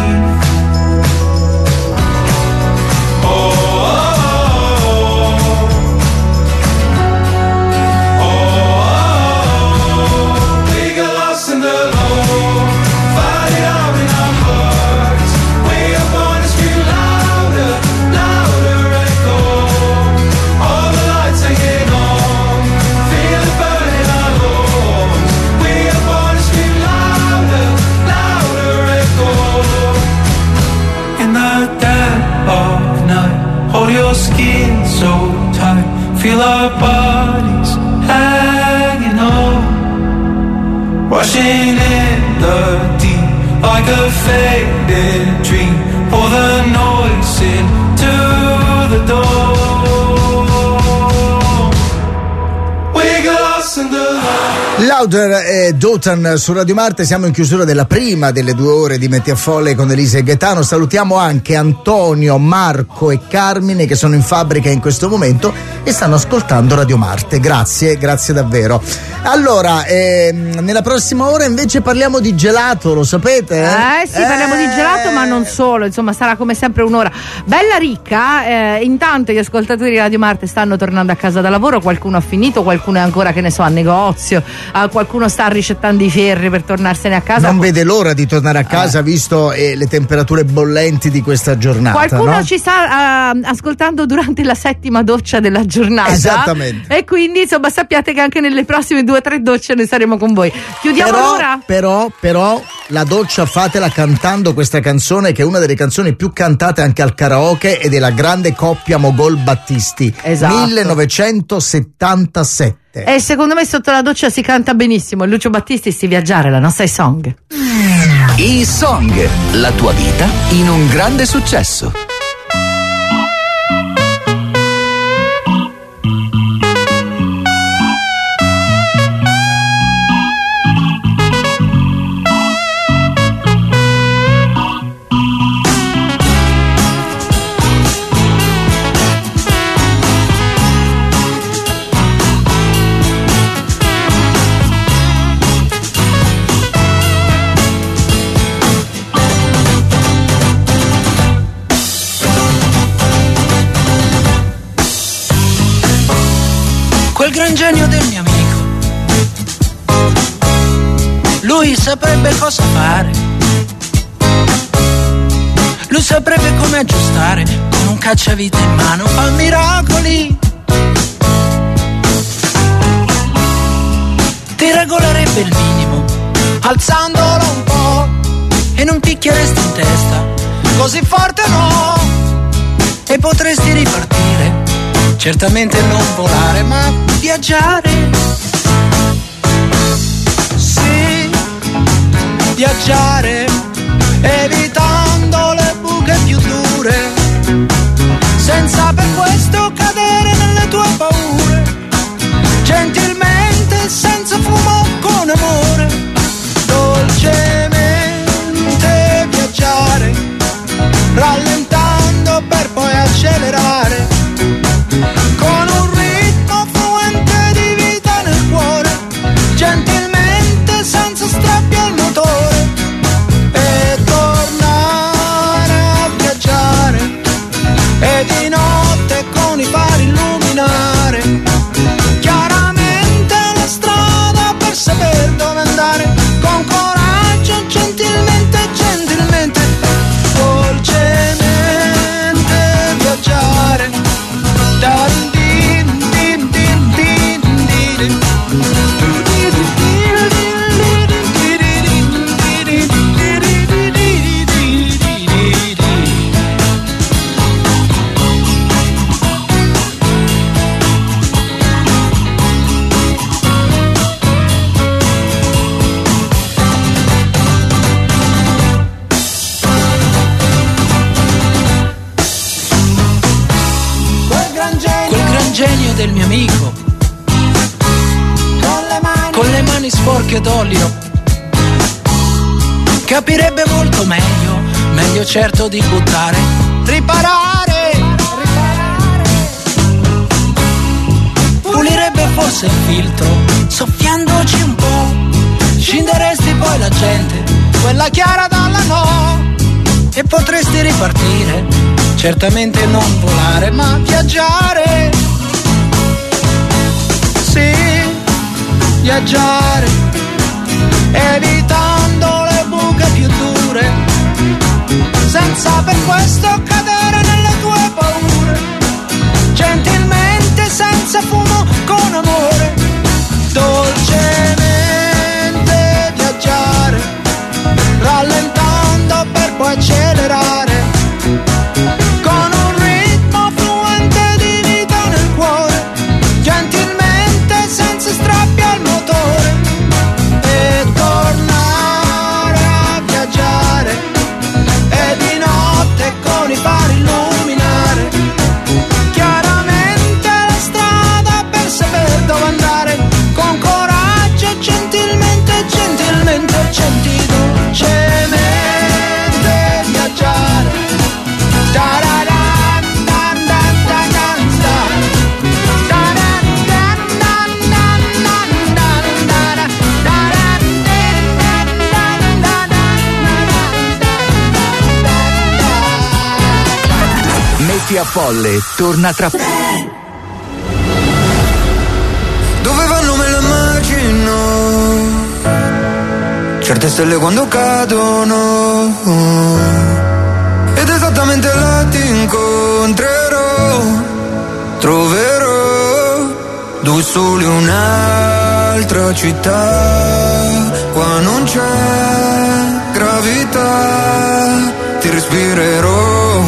We got lost in the low, find it out in our hearts. We are born to scream louder, louder echo. All the lights hanging on, feel it burning our lungs. We are born to scream louder, louder echo. In the dead of night, hold your skin so tight. Feel our bodies hanging on, rushing in the deep like a faded dream. Pour the noise into the door. We got lost in the light. Lauder e Dotan su Radio Marte, siamo in chiusura della prima delle 2 ore di Metti a Folle con Elisa e Gaetano. Salutiamo anche Antonio, Marco e Carmine che sono in fabbrica in questo momento e stanno ascoltando Radio Marte. Grazie davvero. Allora, nella prossima ora invece parliamo di gelato, lo sapete? Sì, parliamo di gelato, ma non solo, insomma sarà come sempre un'ora bella ricca. Intanto gli ascoltatori di Radio Marte stanno tornando a casa da lavoro, qualcuno ha finito, qualcuno è ancora, che ne so, a negozio, qualcuno sta ricettando i ferri per tornarsene a casa. Non vede l'ora di tornare a casa visto le temperature bollenti di questa giornata. Qualcuno ci sta ascoltando durante la 7ª doccia della giornata. Esattamente. E quindi insomma sappiate che anche nelle prossime 2 o 3 docce noi saremo con voi. Chiudiamo l'ora. Però la doccia fatela cantando questa canzone, che è una delle canzoni più cantate anche al karaoke, ed è la grande coppia Mogol Battisti. Esatto. 1977. E secondo me sotto la doccia si canta benissimo. Lucio Battisti, sti viaggiare, la nostra song. E-Song, la tua vita in un grande successo. Quel gran genio del mio amico, lui Lui saprebbe cosa fare, lui saprebbe come aggiustare, con un cacciavite in mano fa miracoli. Ti regolerebbe il minimo, alzandolo un po', e non picchieresti in testa, così forte no, e potresti ripartire, certamente non volare, ma viaggiare. Sì, viaggiare, evitando le buche più dure, senza per questo cadere nelle tue paure, gentilmente, senza fumo, con amore, dolcemente viaggiare, rallentando per poi accelerare, con un ritmo fluente di vita nel cuore, gentilmente, senza strappi al motore, e tornare a viaggiare, e di notte con i fari illuminare chiaramente la strada per saper dove andare, con coraggio, gentilmente, gentilmente, dolcemente viaggiare. Genio del mio amico, con le mani sporche d'olio, capirebbe molto meglio, meglio certo di buttare, riparare, pulirebbe forse il filtro, soffiandoci un po', scinderesti poi la gente, quella chiara dalla no, e potresti ripartire, certamente non volare, ma viaggiare. Sì, viaggiare, evitando le buche più dure, senza per questo cadere nelle tue paure, gentilmente, senza fumo, con amore, dolcemente viaggiare, rallentando per poi accelerare, con un ritmo fluente di vita nel cuore, gentilmente, senza strappi al motore, e tornare a viaggiare, e di notte con i fari illuminare chiaramente la strada per saper dove andare, con coraggio, gentilmente, gentilmente, dolcemente viaggiare. Metti a Folle torna tra poco. Dove vanno me lo immagino, certe stelle quando cadono, ed esattamente là ti incontrerò, troverò due soli, un'altra città, qua non c'è gravità, ti respirerò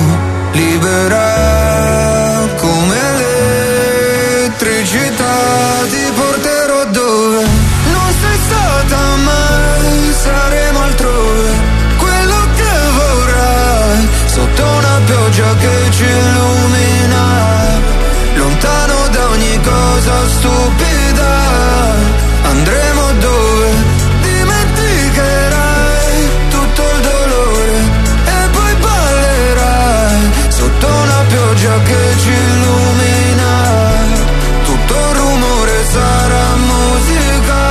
libera come elettricità, ti porterò dove non sei stata mai, saremo altrove, quello che vorrai, sotto una pioggia che ci illumina, lontano da ogni cosa stupida, andremo dove dimenticherai tutto il dolore e poi ballerai sotto una pioggia che ci illumina, tutto il rumore sarà musica,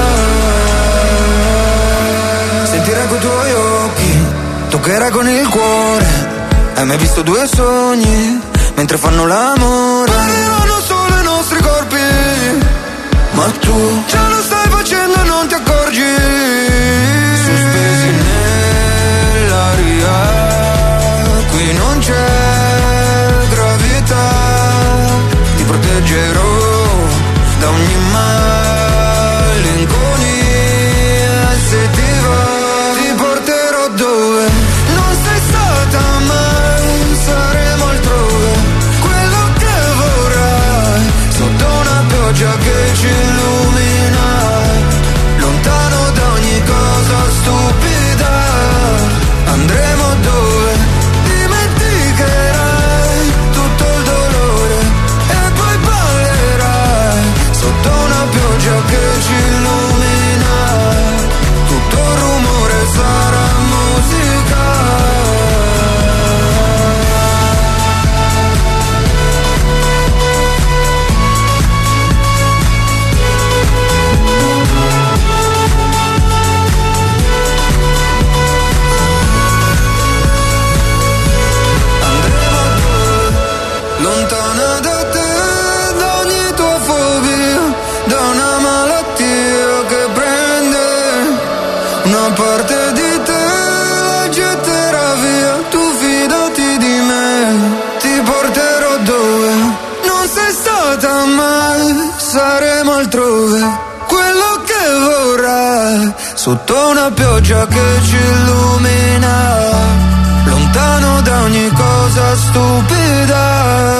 sentirai coi tuoi occhi, toccherai con il cuore, hai mai visto due sogni mentre fanno l'amore? Arrivano solo i nostri corpi, ma tu già lo stai facendo e non ti accorgi. ogni malinconia. Se ti va ti porterò dove non sei stata mai, saremo altrove, quello che vorrai, sotto una pioggia che ci illumina, lontano da ogni cosa stupida. Andremo dove dimenticherai tutto il dolore e poi ballerai sotto una pioggia che ci illumina, tutto il rumore sarà musica. Lontana da te, da ogni tua fobia, da una malattia che prende una parte di te, la getterà via. Tu fidati di me, ti porterò dove non sei stata mai, saremo altrove, quello che vorrai, sotto una pioggia che ci illumina, lontano da ogni cosa stupida.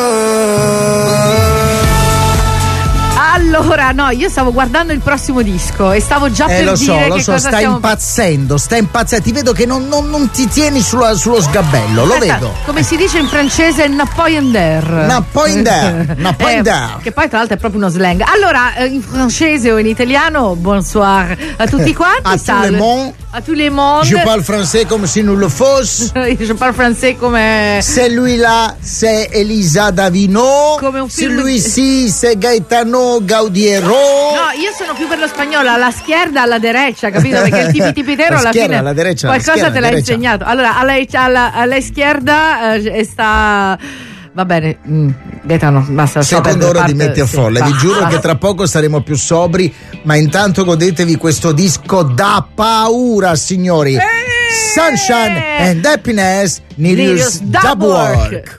Allora, no, io stavo guardando il prossimo disco e stavo già per dire che cosa stai stiamo... impazzendo, ti vedo che non ti tieni sullo sgabello, lo Aspetta, vedo. come si dice in francese, Napoleon der. Che poi tra l'altro è proprio uno slang. Allora, in francese o in italiano, bonsoir a tutti quanti. A tout le monde. A tout le monde. Je parle français comme si nous le fosse. Je parle français come... Celui-là, c'est Elisa Davino. Come un film... Celui-ci, c'est Gaetano Gaudiero. No, io sono più per lo spagnolo, alla schierda, alla derecha, capito? Perché il tipitipitero alla fine alla derecha, qualcosa te l'ha insegnato. Allora, alla schierda sta... Va bene, Gaetano, basta. Seconda ora di Metti a Folle, vi giuro che tra poco saremo più sobri, ma intanto godetevi questo disco da paura, signori. Sunshine and Happiness, Needles Double Work.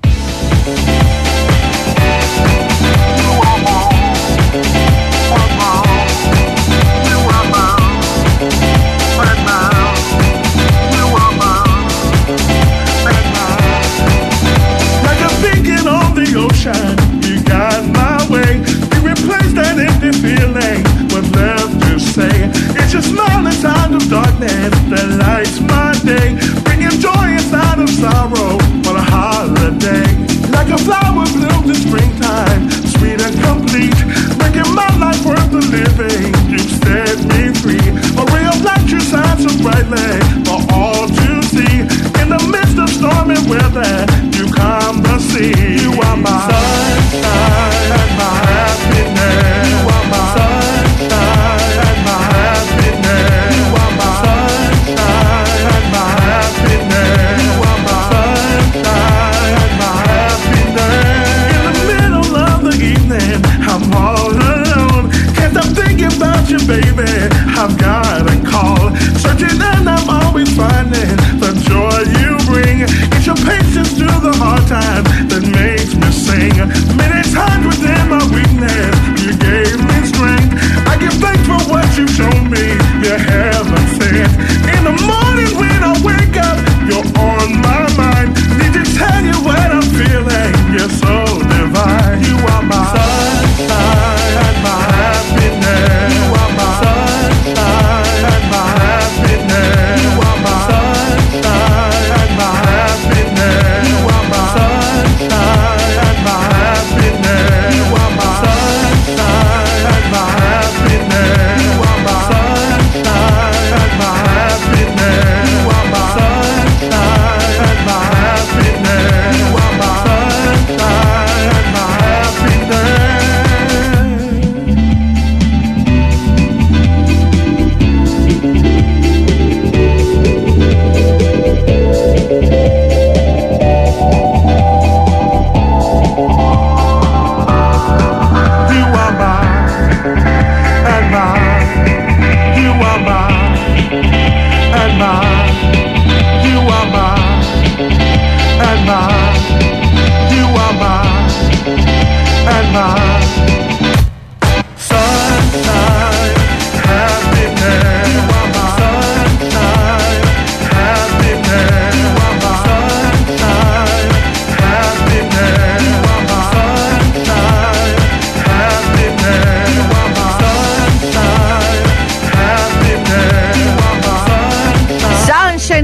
You got my way. You replaced that empty feeling with left to say. It's your smile in time of darkness that lights my day, bringing joy inside of sorrow on a holiday. Like a flower blooms in springtime, sweet and complete, making my life worth the living. You set me free. A ray of light you shine so brightly for all to see. In the midst of stormy weather, you calm the sea. You are my sunshine and my happiness. You are my sunshine and my happiness. You are my sunshine and my happiness.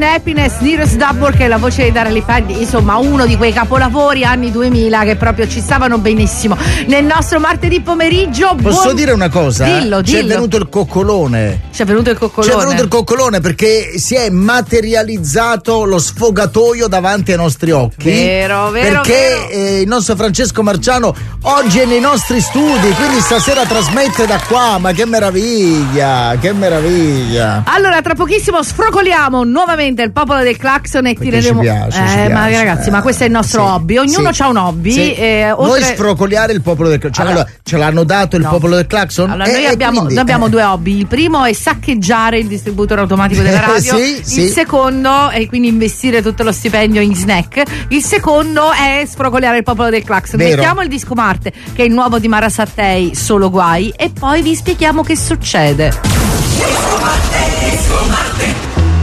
Happiness, Nearest Double, che è la voce di Dara Lipandi, insomma uno di quei capolavori anni 2000 che proprio ci stavano benissimo nel nostro martedì pomeriggio. Posso dire una cosa? Dillo. C'è venuto il coccolone. C'è venuto il coccolone perché si è materializzato lo sfogatoio davanti ai nostri occhi. Vero. Perché il nostro Francesco Marciano oggi è nei nostri studi, quindi stasera trasmette da qua. Ma che meraviglia, che meraviglia. Allora, tra pochissimo sfrocoliamo nuovamente il popolo del clacson e tireremo. Ci piace, ma ragazzi, ma questo è il nostro hobby. Ognuno ha un hobby. Sì. Vuoi sfrocoliare il popolo del clacson? Allora, ce l'hanno dato il popolo del clacson? Allora, noi abbiamo due hobby. Il primo è saccheggiare il distributore automatico della radio. Il secondo è quindi investire tutto lo stipendio in snack. Il secondo è sfrocoliare il popolo del clacson. Vero. Mettiamo il disco Marte, che è il nuovo di Mara Sattei, Solo guai, e poi vi spieghiamo che succede. Disco Marte.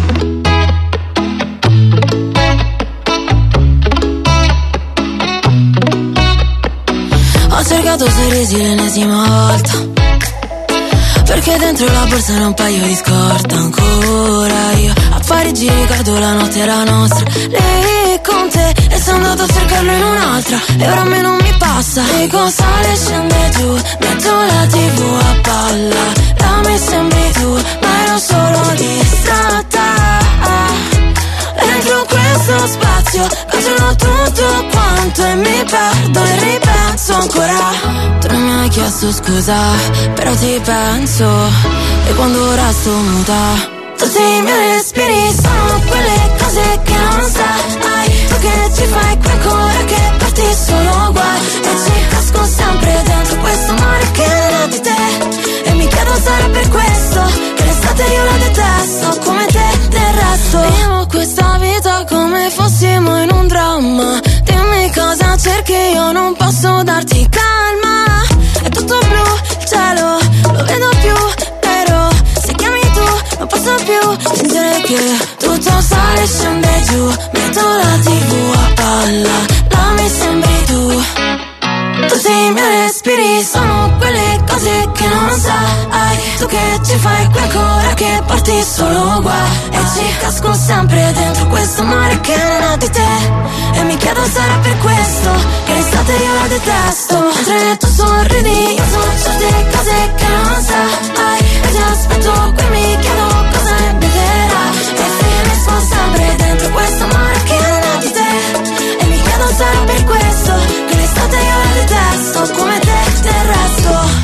Ho cercato sorrisi l'ennesima volta, perché dentro la borsa era un paio di scorta. Ancora io a Parigi ricordo la notte era nostra, lei con te, e sono andato a cercarlo in un'altra, e ora a me non mi passa. Dico sale, scende giù, metto la TV a palla, la mi sembri tu, ma ero solo distratta. Dentro questo spazio cancello tutto quanto e mi perdo e ripenso ancora. Tu non mi hai chiesto scusa, però ti penso, e quando ora sto muta, tutti i miei respiri sono quelle cose che non sai. Tu che ci fai qui ancora, che parti solo guai, e ci casco sempre dentro questo mare che non è di te. E mi chiedo sarà per questo che l'estate io la detesto, come te del resto. Viviamo questa vita come fossimo in un dramma. Dimmi cosa cerchi, io non posso darti calma. È tutto blu, il cielo lo vedo più nero. Se chiami tu non posso più fingere che tutto sale e scende giù. Metto la TV a palla, la mi sembri tu. Tutti i miei respiri sono quelle cose che non sai. Tu che ci fai qui ancora, che porti solo guai, e ci casco sempre dentro questo mare che non ha di te. E mi chiedo sarà per questo che l'estate io la detesto. Mentre tu sorridi io so certe cose che non sai, e ti aspetto qui mi chiedo cosa inviterà. E finisco sempre dentro questo mare che non ha di te. E mi chiedo sarà per questo che l'estate io la detesto, come te del resto.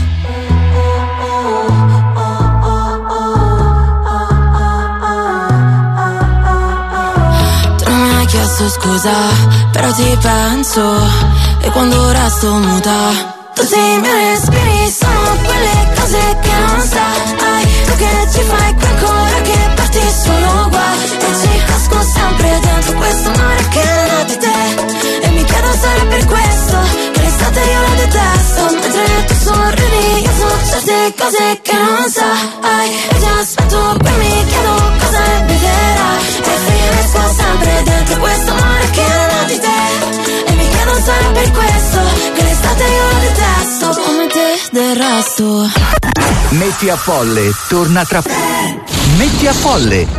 Tu non mi hai chiesto scusa, però ti penso, e quando resto muta, tutti i miei respiri sono quelle cose che non sai. Tu che ci fai qui ancora, che parti solo guai, e ci casco sempre dentro questo mare che non ha di te. E mi chiedo sarà per questo che l'estate io la detesto. Mentre tu sorridi io so certe cose che non sai, e ti aspetto qui mi chiedo cosa inviterà. E finisco sempre dentro questo mare che non ha di te. E mi chiedo sarà per questo che l'estate io la detesto, come te del resto. Metti a Folle torna tra Metti a Folle.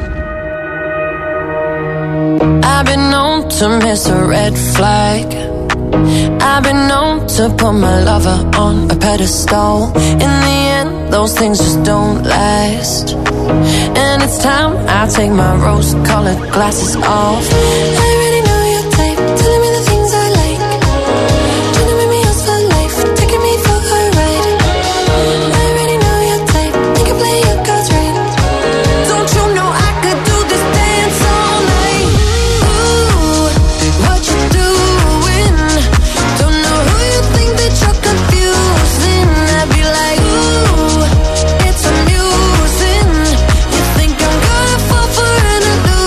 I've been known to miss a red flag. I've been known to put my lover on a pedestal. In the end, those things just don't last. And it's time I take my rose-colored glasses off. I already know your type, telling me the things I like, trying to make me yours for life, taking me for a ride. I already know your type, make you play your cards right. Don't you know I could do this dance all night? Ooh, what you doing? Don't know who you think that you're confusing. I'd be like, ooh, it's amusing. You think I'm gonna fall for an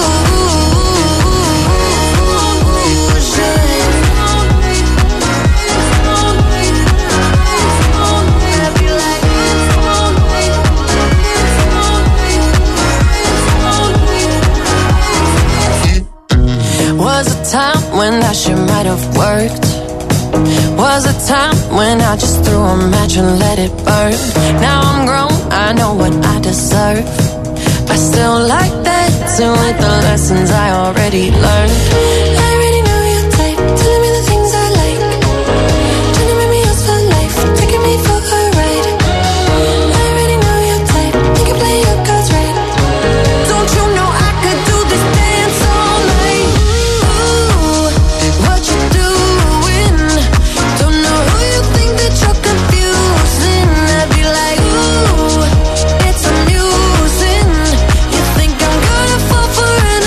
Was a time when that shit might have worked. Was a time when I just threw a match and let it burn. Now I'm grown, I know what I deserve. I still like that dancing with the lessons I already learned. I already know your type, telling me the things I like, trying to make me yours for life, taking me for a ride. I already know your type, you can play your cards right. Don't you know I could do this dance all night? Ooh, what you doing? Don't know who you think that you're confusing. I'd be like, ooh, it's amusing. You think I'm gonna fall for an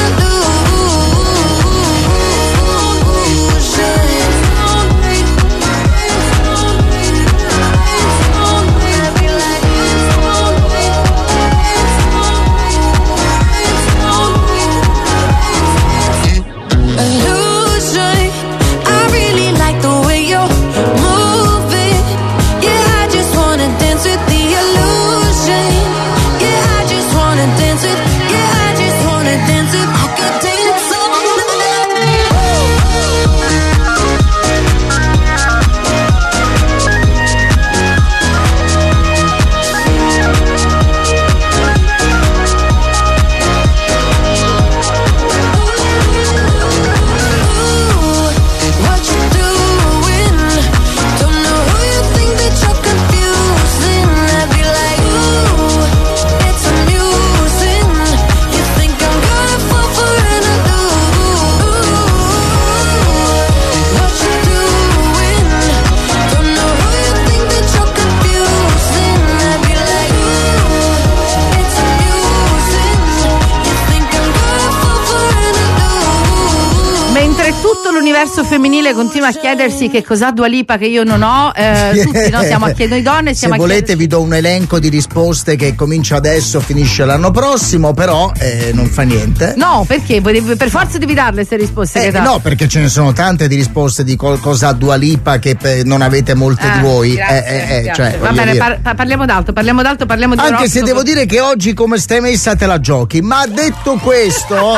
illusion. I really like the way you're moving. Yeah, I just wanna dance with the illusion. Yeah, I just wanna dance with. Yeah, I just wanna dance with. I could dance all what you doing? Don't know who you think that you're confusing. I'd be like, ooh, it's amusing. You think I'm gonna fall for an illusion. What you doing? Don't know who you think that you're confusing. I'd be like, ooh, it's amusing. You think I'm gonna fall for an illusion. Mentre tutto l'universo femminile continua a chiedersi che cos'ha Dua Lipa che io non ho, tutti no, stiamo a chiedere, noi donne Se stiamo a volete chiedersi. vi do un elenco di risposte che comincia adesso, finisce l'anno prossimo, però non fa niente. No, perché? Per forza devi darle queste risposte che dà. No, perché ce ne sono tante di risposte di cosa ha Dua Lipa che non avete molte di voi. Grazie. Cioè, Va voglio bene, dire. parliamo d'altro, parliamo di Anche se oroscopo. devo dire che oggi come stai messa te la giochi, ma detto questo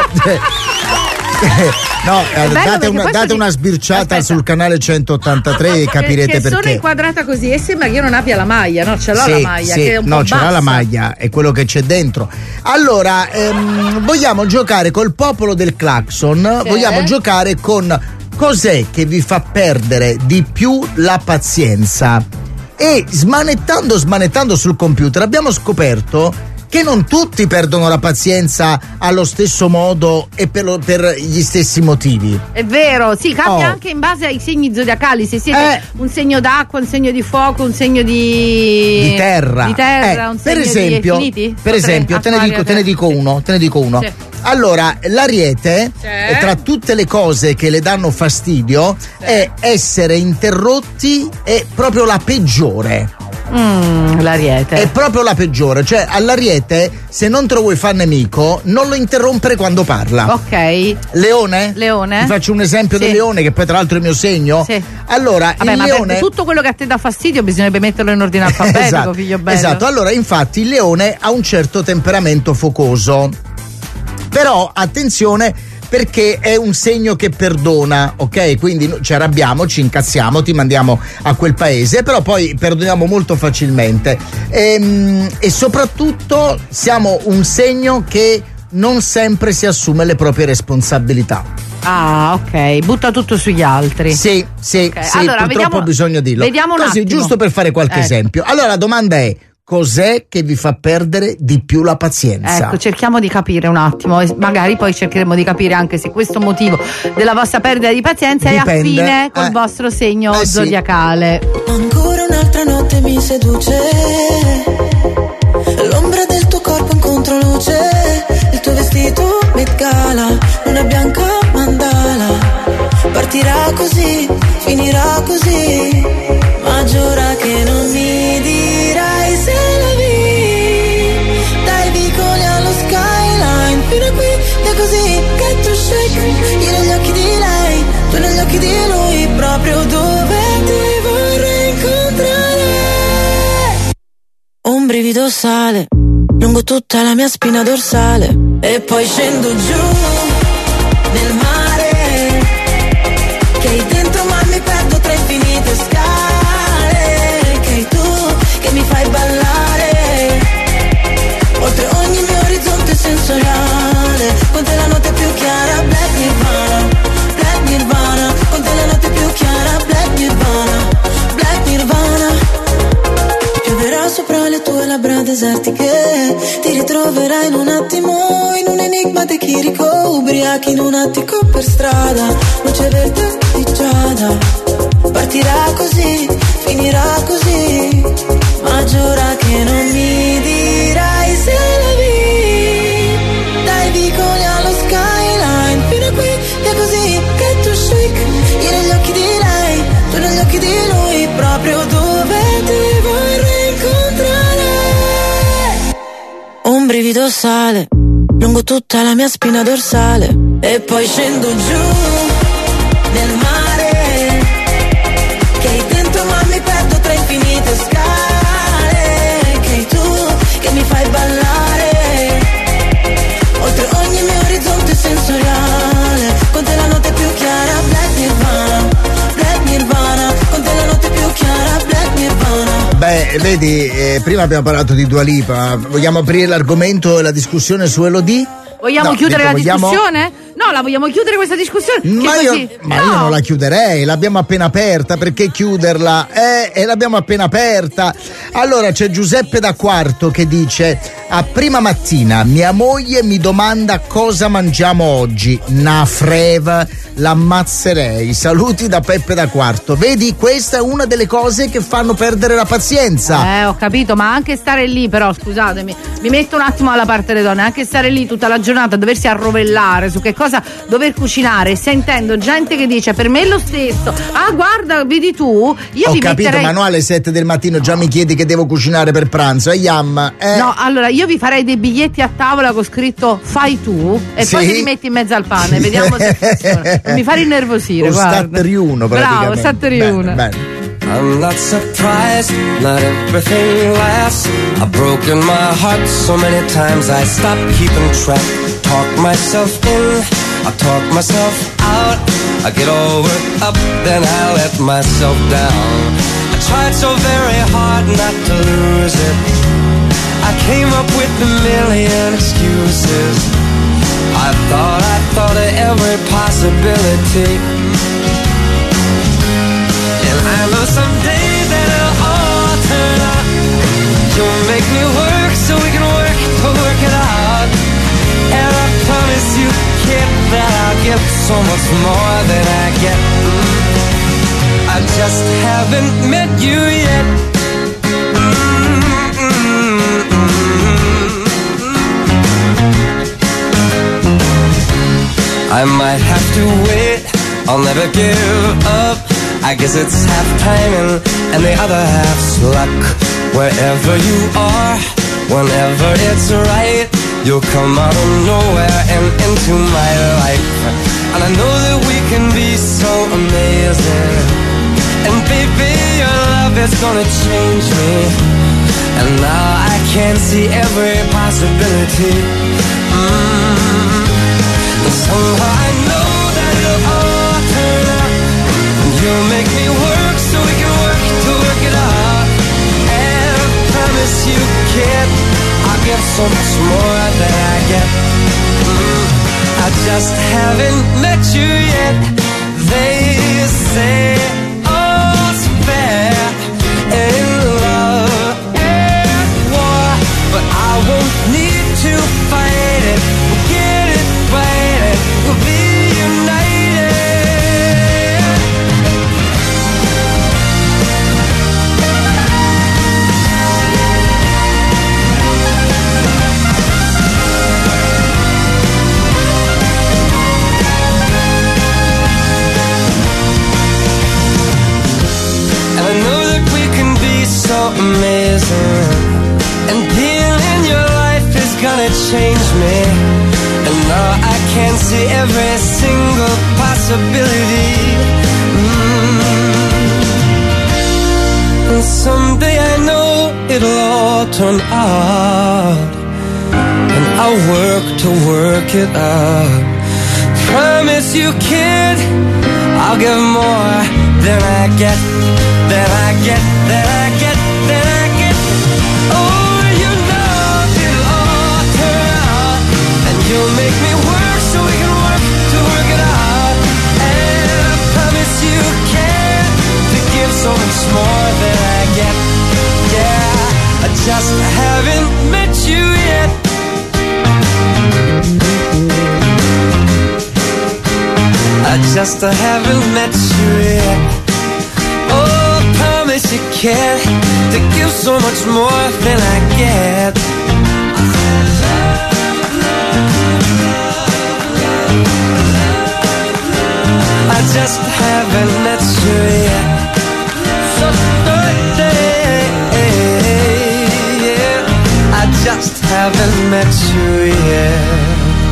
no, date una sbirciata sul canale 183 e capirete perché. Sono inquadrata così e sembra che io non abbia la maglia, no? Ce l'ho la maglia, che è un po' ce l'ha la maglia, è quello che c'è dentro. Allora, vogliamo giocare col popolo del clacson, vogliamo giocare con cos'è che vi fa perdere di più la pazienza. E smanettando sul computer abbiamo scoperto che non tutti perdono la pazienza allo stesso modo e per gli stessi motivi. È vero, sì, cambia anche in base ai segni zodiacali, se siete un segno d'acqua, un segno di fuoco, un segno di terra, un segno per esempio, te ne dico uno. Sì. Allora, l'Ariete, tra tutte le cose che le danno fastidio, è essere interrotti, è proprio la peggiore. L'Ariete è proprio la peggiore, cioè all'Ariete se non te lo vuoi fare nemico non lo interrompere quando parla. Ok. Leone? Ti faccio un esempio del Leone, che poi tra l'altro è il mio segno. Sì. Allora, vabbè, il ma Leone, per tutto quello che a te dà fastidio bisognerebbe metterlo in ordine alfabetico. Esatto, figlio bello. esatto. Allora infatti il Leone ha un certo temperamento focoso, però attenzione, perché è un segno che perdona, ok? Quindi ci arrabbiamo, ci incazziamo, ti mandiamo a quel paese, però poi perdoniamo molto facilmente. E soprattutto siamo un segno che non sempre si assume le proprie responsabilità. Ah, ok, butta tutto sugli altri. Sì, okay. Allora, purtroppo bisogna dirlo. Vediamo un così, attimo. giusto per fare qualche esempio. Allora la domanda è: cos'è che vi fa perdere di più la pazienza? Ecco, cerchiamo di capire un attimo e magari poi cercheremo di capire anche se questo motivo della vostra perdita di pazienza è affine col vostro segno zodiacale. Ancora un'altra notte mi seduce, l'ombra del tuo corpo in controluce, il tuo vestito Met Gala, una bianca mandala, partirà così, finirà così, ma giura che non mi dirai se la vi, dai vicoli allo skyline, fino a qui è così che tu shake, io negli occhi di lei, tu negli occhi di lui, proprio dove ti vorrei incontrare. Un brivido sale lungo tutta la mia spina dorsale e poi scendo giù nel mare che hai dentro, ma mi perdo tra infinite scale, che hai tu che mi fai ballare oltre ogni mio orizzonte sensoriale. deserti che ti ritroverai in un attimo, in un enigma di Chirico, ubriachi in un attico per strada, luce verde di giada, partirà così, finirà così, ma giura che non mi dirai se la vi, dai vicoli allo skyline, fino a qui è così che tu chic, io negli occhi di lei, tu negli occhi di lui, proprio dove ti vorrei incontrare. Un brivido sale lungo tutta la mia spina dorsale e poi scendo giù nel mare che hai dentro, ma mi perdo tra infinite scale, che hai tu che mi fai ballare oltre ogni mio orizzonte sensoriale, con te la notte più chiara, Black Nirvana, Black Nirvana, con te la notte più chiara, Black Nirvana. Beh, vedi, prima abbiamo parlato di Dua Lipa, vogliamo aprire l'argomento e la discussione su Elodie? Vogliamo chiudere la discussione? No, la vogliamo chiudere questa discussione? Io non la chiuderei, l'abbiamo appena aperta, perché chiuderla? L'abbiamo appena aperta. Allora c'è Giuseppe da Quarto che dice: a prima mattina mia moglie mi domanda cosa mangiamo oggi, na freva, l'ammazzerei. Saluti da Peppe da Quarto. Vedi, questa è una delle cose che fanno perdere la pazienza. Ho capito, ma anche stare lì, però scusatemi, mi metto un attimo alla parte delle donne, anche stare lì tutta la giornata a doversi arrovellare su che cosa dover cucinare, sentendo gente che dice per me è lo stesso, ah guarda vedi tu, io ho capito, ma no, alle 7 del mattino già mi chiedi che devo cucinare per pranzo, yam. No, allora io vi farei dei biglietti a tavola con scritto fai tu e poi li metti in mezzo al pane, vediamo se funziona. Non mi fare innervosire, guarda. Statteri 1 praticamente. Bravo, Statteri 1. I'm not surprised, not everything lasts. I've broken my heart so many times I stopped keeping track. Talk myself in, I talk myself out. I get all worked up, then I let myself down. I tried so very hard not to lose it. I came up with a million excuses. I thought of every possibility. And I know someday that it'll all turn out. You'll make me work so we can work to work it out. And I promise you, kid, that I'll give so much more than I get. I just haven't met you yet. I might have to wait, I'll never give up. I guess it's half timing and the other half's luck. Wherever you are, whenever it's right, you'll come out of nowhere and into my life. And I know that we can be so amazing. And baby, your love is gonna change me. And now I can see every possibility. And somehow I know that it'll all turn out. And you'll make me work so we can work to work it out. And I promise you, kid, I'll give so much more than I get. I just haven't met you yet. They say all's fair in love and war, but I won't need to fight it. We'll get it right, we'll be united. So amazing, and being in your life is gonna change me. And now I can see every single possibility. And someday I know it'll all turn out, and I'll work to work it out. Promise you, kid, I'll give more than I get, than I get, than I get, than I get. Oh, you know it'll all turn out, and you'll make me work so we can work to work it out. And I promise you can to give so much more than I get. Yeah, I just haven't just haven't met you yet. Oh, I promise you can't to give so much more than I get. I just haven't met you yet. So Thursday, yeah, I just haven't met you yet.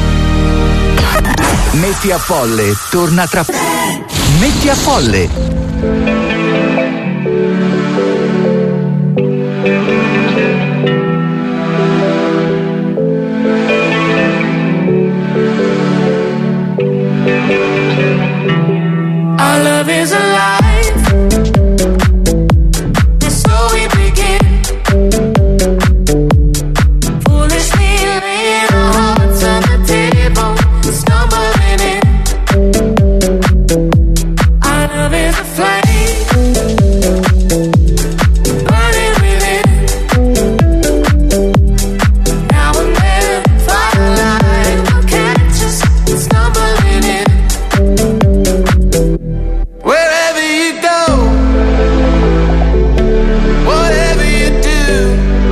Metti a Folle torna tra Metti a Folle. Our love is alive, and so we begin. Foolishly laying our hearts on the table, stumbling in. Our love is a flame, burning within. Now and then, firelight will catch us stumbling in. Wherever you go, whatever you do,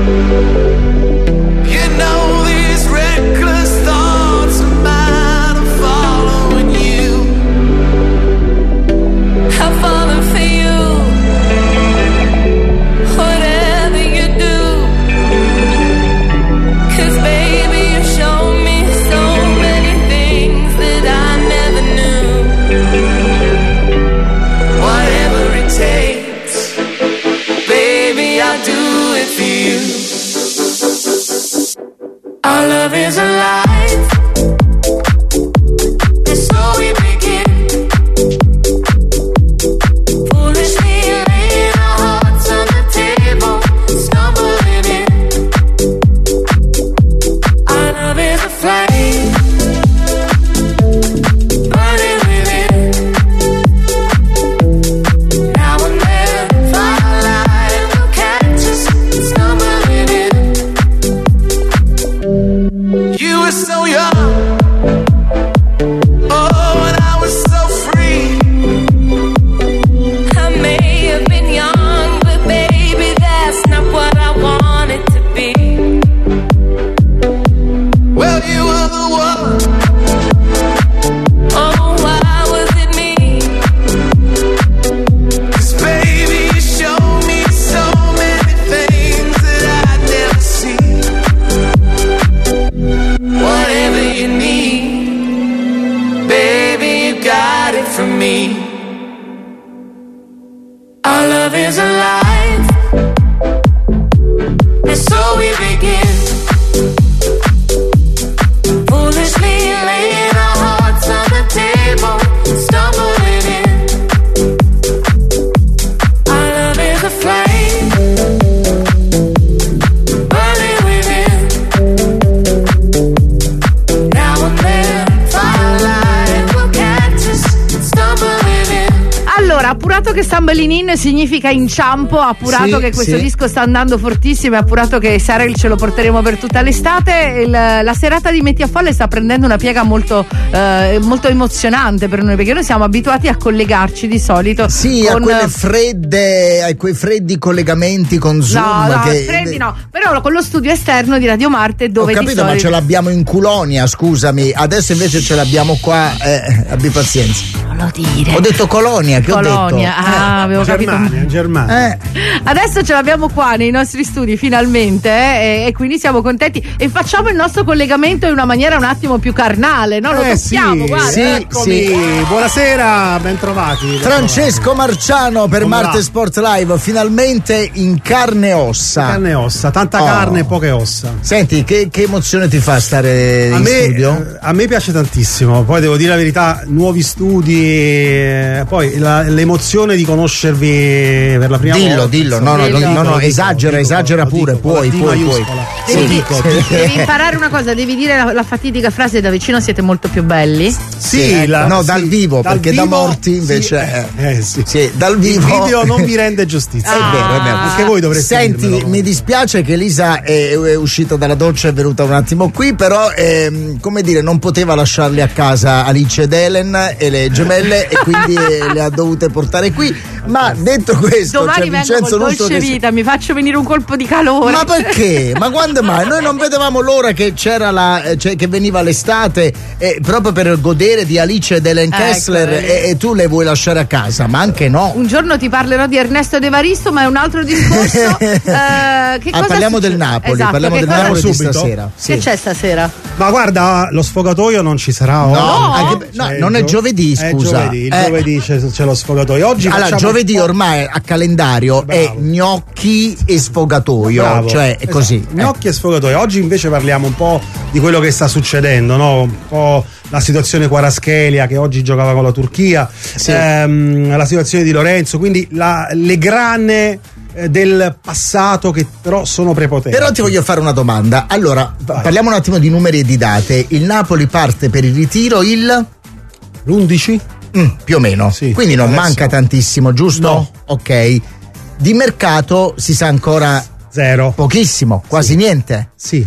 you know these reckless thoughts of mine are following you. I'm falling for you, whatever you do. 'Cause baby, you show me so many things that I never knew. Whatever it takes, baby, I'll do it for you. Our love is alive, and so we begin. Foolishly laying our hearts on the table, stumbling in. Our love is a flame, burning within. Now and then, firelight will catch us stumbling in. You were so young, oh, and I was so free. I may have been young, but baby, that's not what I wanted to be. Well, you were the one. Oh, why was it me? 'Cause baby, you showed me so many things that I'd never seen. Whatever you need, baby, you got it from me. Our love is alive, and so we begin. Foolishly laying our hearts on the table, stumbling in. Our love is a flame, burning within. Now and then, firelight will catch us stumbling in. Allora, appurato che Stumbling In significa inciampo, appurato Sì, che questo sì. disco sta andando fortissimo, e appurato che Sarel ce lo porteremo per tutta l'estate. La serata di Metti a Folle sta prendendo una piega molto emozionante per noi, perché noi siamo abituati a collegarci di solito Sì, con a quei freddi collegamenti con Zoom. No, freddi no, però con lo studio esterno di Radio Marte, dove Ho capito, di solito ma ce l'abbiamo in Culonia, scusami. Adesso invece ce l'abbiamo qua. Abbi pazienza. Non lo dire. Ho detto Colonia, che Colonia, ho detto? avevo capito. Germania. Adesso ce l'abbiamo qua nei nostri studi finalmente, e quindi siamo contenti e facciamo il nostro collegamento in una maniera un attimo più carnale, no? Lo tocchiamo, guarda. Sì, Eccomi. sì. Buonasera, bentrovati. Francesco Marciano per Come Marte va? Sport Live, finalmente in carne e ossa. Carne e ossa, tanta Oh. carne e poche ossa. Senti, che emozione ti fa stare in studio? A me piace tantissimo, poi devo dire la verità, nuovi studi, poi l'emozione di conoscervi per la prima volta. Dillo, no, esagera pure, puoi. Devi imparare una cosa, devi dire la fatidica frase: da vicino siete molto più belli. Sì, dal vivo, perché da morti invece sì, dal vivo. Il video non vi rende giustizia. È vero. Anche voi dovreste Senti, dirmelo. mi dispiace che Elisa è uscita dalla doccia, è venuta un attimo qui, però come dire, non poteva lasciarli a casa Alice ed Helen e le gemelle gemelle e quindi le ha dovute portare qui. Ma detto questo, domani vengo Vincenzo col dolce vita, mi faccio venire un colpo di calore. Ma perché? Ma quando mai? Noi non vedevamo l'ora che c'era che veniva l'estate proprio per godere di Alice ed Helen Kessler e tu le vuoi lasciare a casa, ma anche no. Un giorno ti parlerò di Ernesto De Evaristo, ma è un altro discorso. Parliamo del Napoli, esatto, parliamo del Napoli di stasera. Che c'è stasera? Ma guarda, lo sfogatoio non ci sarà oggi. Non è giovedì, scusa. Il giovedì c'è lo sfogatoio. Oggi giovedì ormai a calendario è gnocchi e sfogatoio. Bravo. Cioè è così. Gnocchi e sfogatoio. Oggi invece parliamo un po' di quello che sta succedendo, no? Un po' la situazione Kvaratskhelia che oggi giocava con la Turchia, la situazione di Lorenzo, quindi le grane del passato che però sono prepotenti. Però ti voglio fare una domanda. Allora, parliamo un attimo di numeri e di date. Il Napoli parte per il ritiro l'11? Più o meno. Sì, quindi non manca tantissimo, giusto? No. Ok. Di mercato si sa ancora zero. Pochissimo, quasi niente. Sì.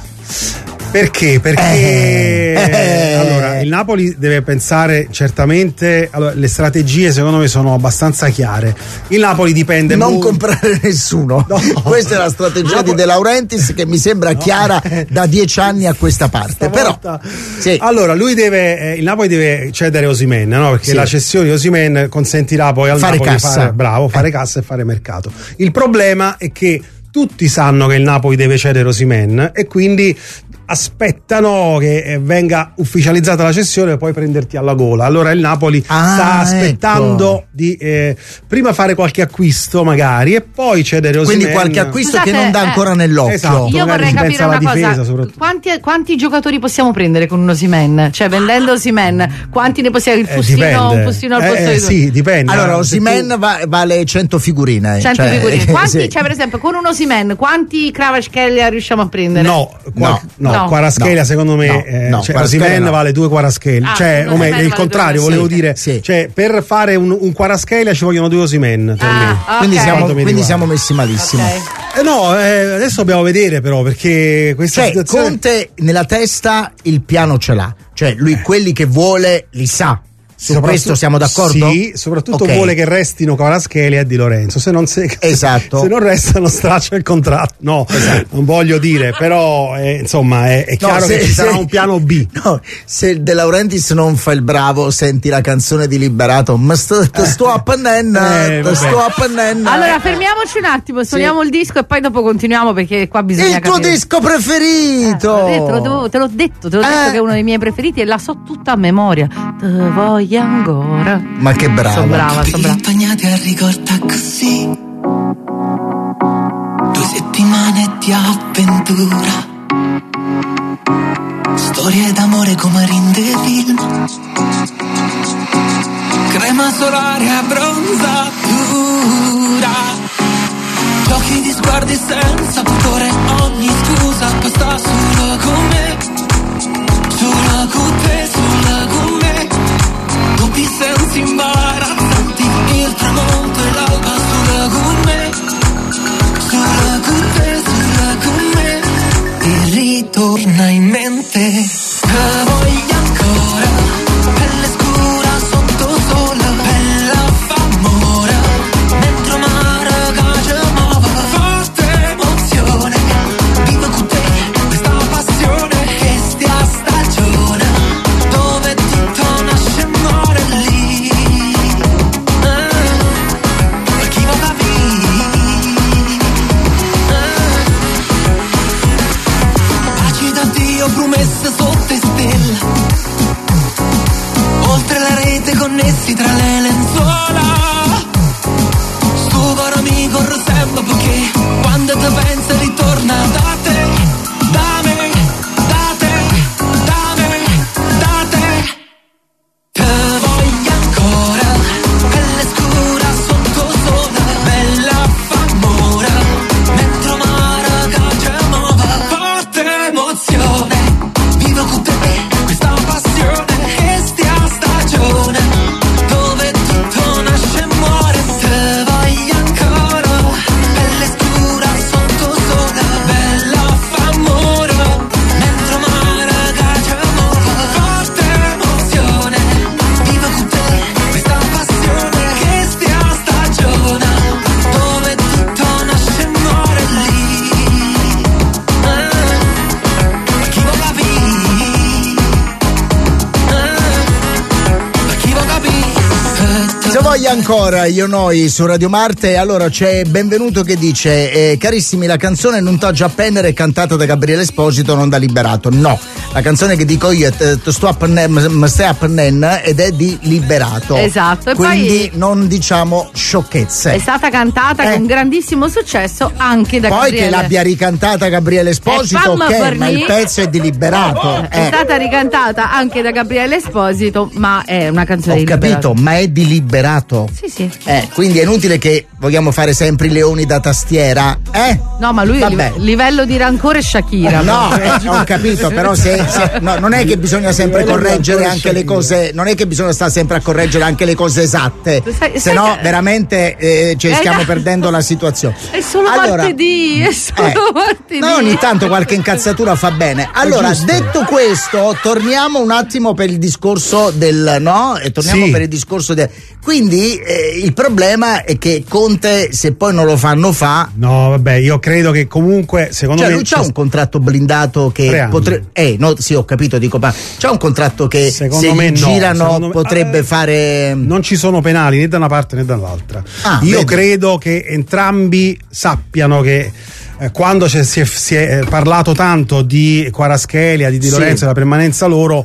Perché? Perché allora il Napoli deve pensare certamente, le strategie secondo me sono abbastanza chiare. Il Napoli dipende non comprare nessuno. No. Questa è la strategia di De Laurentiis che mi sembra chiara da 10 anni a questa parte. Però allora il Napoli deve cedere Osimhen, no? Perché la cessione di Osimhen consentirà poi al Napoli di fare cassa e fare mercato. Il problema è che tutti sanno che il Napoli deve cedere Osimhen e quindi aspettano che venga ufficializzata la cessione e poi prenderti alla gola. Allora il Napoli sta aspettando di prima fare qualche acquisto magari e poi cedere Osimhen. Quindi qualche acquisto che non dà ancora nell'occhio. Esatto, io vorrei capire una cosa. Quanti giocatori possiamo prendere con un Osimhen? Cioè vendendo Osimhen quanti ne possiamo un postino al posto di sì, dipende. Allora Osimhen vale 100 figurine. 100 figurine. Quanti, cioè per esempio con un Osimhen quanti Kvaratskhelia riusciamo a prendere? No, Kvaratskhelia secondo me Osimhen vale 2 Kvaratskhelia, il contrario, volevo dire, cioè per fare un Kvaratskhelia ci vogliono 2 Osimhen per me. Quindi siamo messi malissimo. Adesso dobbiamo vedere però, perché questa situazione... Conte nella testa il piano ce l'ha, cioè lui quelli che vuole li sa. Su questo siamo d'accordo? Sì, soprattutto vuole che restino Kvaratskhelia e Di Lorenzo. Se non restano straccia il contratto. No, non voglio dire, però insomma è chiaro che ci sarà un piano B. No, se De Laurentiis non fa il bravo, senti la canzone di Liberato. Ma sto appannendo. Allora fermiamoci un attimo, suoniamo il disco e poi dopo continuiamo, perché qua bisogna capire. Il tuo disco preferito! Te l'ho detto che è uno dei miei preferiti e la so tutta a memoria. Te voglio ancora. Ma che brava. Sono brava. Impagnati a ricorda così 2 settimane di avventura, storie d'amore come rinde film, crema solare a bronzatura, giochi di sguardi senza pudore, ogni scusa basta solo con me, solo con te, solo con me. Dubbi sensi imbarazzanti, il tramonto e l'alba solo con me, solo con te, solo con me. E ritorna in mente, te voglio ancora, pelle scura sotto sole, bella famora, dentro mare che ci muove, forte emozione, vivo con te, questa passione che stia stagione, dove tutto nasce e muore lì, per chi va da baci da Dio, promesse sotto stelle, oltre la rete connessi tra le lenzuola, sto caro amico sempre perché quando ti pensi ritorna da te, da me, da te, da me, da te. Te voglio ancora, pelle scura sotto sole, bella famora, mentre mare che ci muove, forte emozione, vivo con te, questa passione che stia stagione, dove tutto nasce e Poi ancora Io Noi su Radio Marte. Allora c'è Benvenuto che dice carissimi, la canzone Non t'ho già pennere è cantata da Gabriele Esposito, non da Liberato. No, la canzone che dico io è Sto a pennen ed è di Liberato. Esatto. E quindi poi non diciamo sciocchezze. È stata cantata con grandissimo successo anche da Gabriele. Poi che l'abbia ricantata Gabriele Esposito, ok, ma il pezzo è di Liberato. È stata ricantata anche da Gabriele Esposito, ma è una canzone di Liberato. Ho capito, ma è di Liberato. Sì, sì. Quindi è inutile che vogliamo fare sempre i leoni da tastiera, No, ma lui livello di rancore Shakira. No, ho capito, però non è che bisogna sempre correggere anche le cose, non è che bisogna stare sempre a correggere anche le cose esatte, se no veramente stiamo perdendo la situazione. È solo martedì, martedì. No, ogni tanto qualche incazzatura fa bene. Allora, detto questo, torniamo un attimo per il discorso del per il discorso quindi il problema è che Conte, se poi non lo fanno no, vabbè, io credo che comunque secondo me lui c'ha un contratto blindato che potrebbe sì, ho capito, dico, ma c'ha un contratto che secondo se me girano potrebbe fare. Non ci sono penali né da una parte né dall'altra. Io credo che entrambi sappiano che quando si è parlato tanto di Kvaratskhelia, di Lorenzo e la permanenza loro,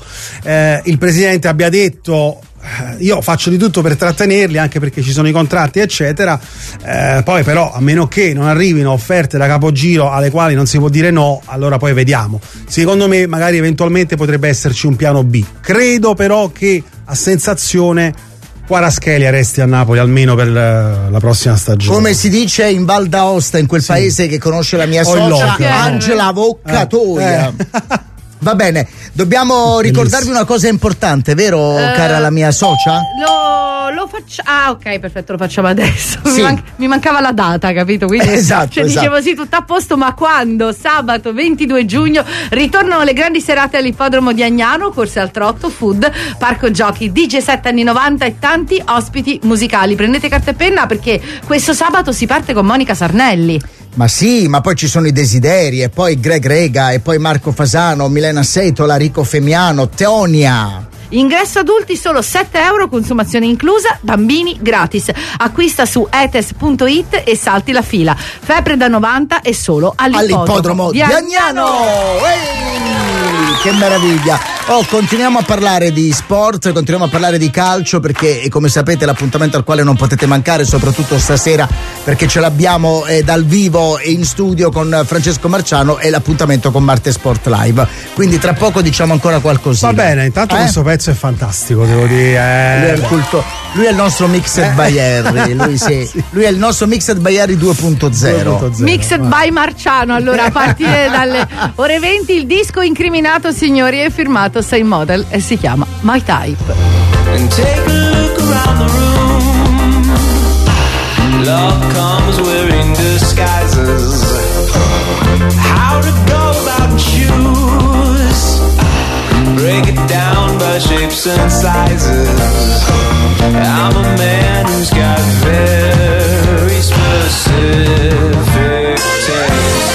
il presidente abbia detto io faccio di tutto per trattenerli, anche perché ci sono i contratti eccetera, poi però a meno che non arrivino offerte da capogiro alle quali non si può dire no, allora poi vediamo. Secondo me magari eventualmente potrebbe esserci un piano B. Credo però che a sensazione Kvaratskhelia resti a Napoli almeno per la prossima stagione. Come si dice in Val d'Aosta, in quel paese che conosce la mia socia, Angela Voccatoia. Va bene, dobbiamo ricordarvi una cosa importante, vero, cara la mia socia? Lo faccio. Ok, perfetto, lo facciamo adesso. Mi mancava la data, capito? Quindi dicevo sì, tutto a posto, ma quando sabato 22 giugno ritornano le grandi serate all'ippodromo di Agnano, corse al trotto, food, parco giochi, DJ set anni 90 e tanti ospiti musicali. Prendete carta e penna perché questo sabato si parte con Monica Sarnelli. Ma sì, ma poi ci sono i Desideri, e poi Greg Rega, e poi Marco Fasano, Milena Setola, Rico Femiano, Teonia. Ingresso adulti solo €7, consumazione inclusa, bambini gratis. Acquista su etes.it e salti la fila. Febbre da 90 e solo all'ippodromo di Agnano. Che meraviglia! Continuiamo a parlare di sport, continuiamo a parlare di calcio, perché come sapete l'appuntamento al quale non potete mancare, soprattutto stasera, perché ce l'abbiamo dal vivo e in studio con Francesco Marciano, è l'appuntamento con Marte Sport Live. Quindi tra poco diciamo ancora qualcosina. Va bene, intanto questo pezzo è fantastico, devo dire. Lui è il nostro Mixed by Harry, lui è il nostro Mixed by Harry 2.0. Mixed by Marciano. Allora, a partire dalle ore 20 il disco incriminato, signori, è firmato Same Model e si chiama My Type. And take a look around the room. Love comes wearing disguises. How to go about shoes. Break it down by shapes and sizes. I'm a man who's got very specific taste.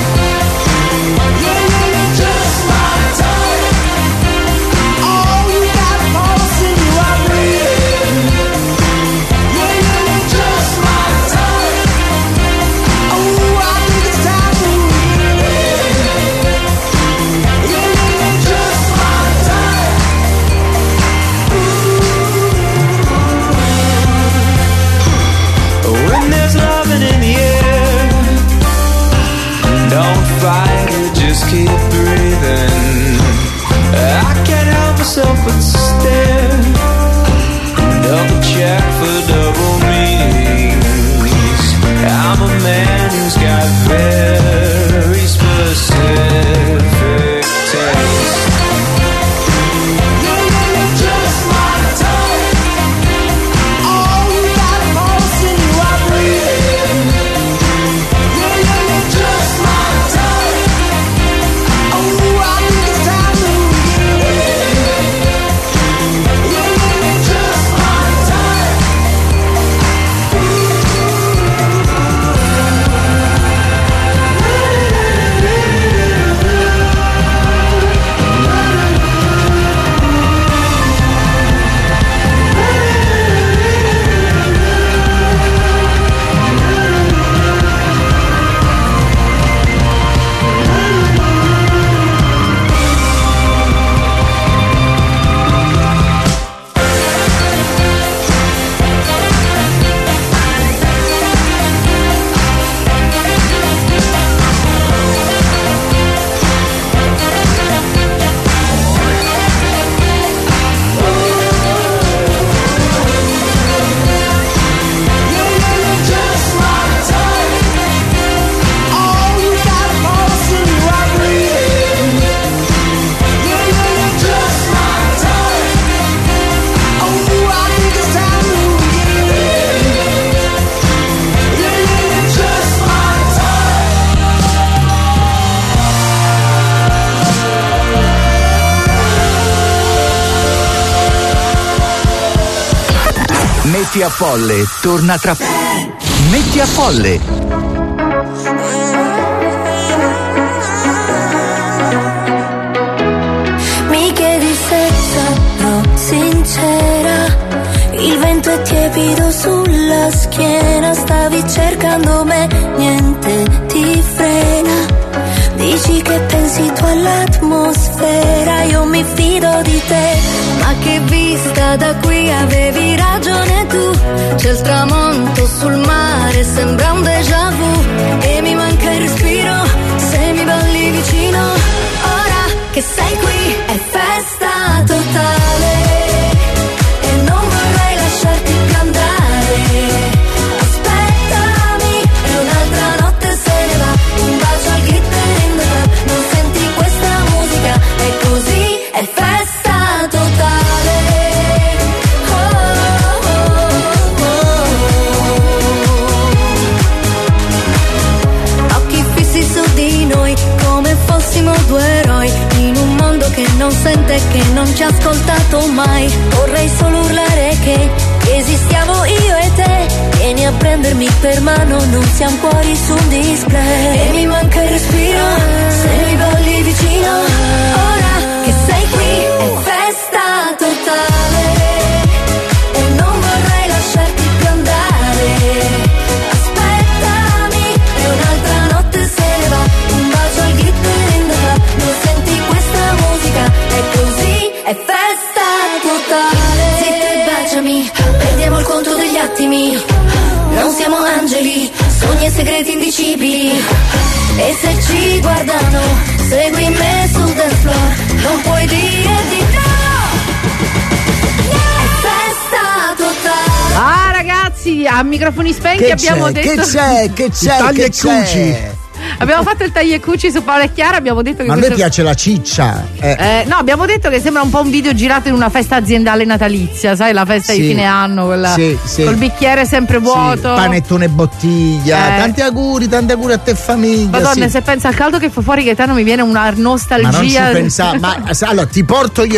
Keep breathing. I can't help myself but stare. Double check for double meanings. I'm a man who's got very specific taste. Yeah. Metti a Folle torna tra Metti a Folle. Mi chiedi se sarò sincera, il vento è tiepido sulla schiena, stavi cercando me, niente ti frena. Dici che pensi tu all'atmosfera, io mi fido di te, ma che vista da qui avevi ragione tu. C'è il tramonto sul mare, sembra un déjà vu, e mi manca il respiro se mi balli vicino. Ora che sei qui è festa totale e non vorrei lasciarti più andare. Aspettami e un'altra notte se ne va, un bacio al glitter in the club. Non senti questa musica, è così, è festa totale. Occhi fissi su di noi come fossimo due eroi, in un mondo che non sente, che non ci ha ascoltato mai. Vorrei solo urlare che esistiamo io e te, vieni a prendermi per mano, non siamo cuori su un display. E mi manca il respiro se mi balli vicino. Ora che sei qui è festa totale e non vorrei lasciarti più andare. Aspettami e un'altra notte se ne va, un bacio al glitter in the club. Non senti questa musica, è così, è festa totale. Zitta e baciami, perdiamo il conto degli attimi. Non siamo angeli, sogni e segreti indicibili. E se ci guardano, segui me sul dance floor, non puoi dire di no. È festa totale. Ah ragazzi, a microfoni spenti che abbiamo detto che c'è Taglia e cuci. Abbiamo fatto il taglio e cuci su Paola e Chiara, abbiamo detto che ma a me piace la ciccia. No, abbiamo detto che sembra un po' un video girato in una festa aziendale natalizia, sai, la festa di fine anno, quella col bicchiere sempre vuoto, panettone e bottiglia. Tanti auguri a te famiglia. Madonna, se pensa al caldo che fa fuori Gaetano mi viene una nostalgia. Ma non ci pensa, ma allora ti porto io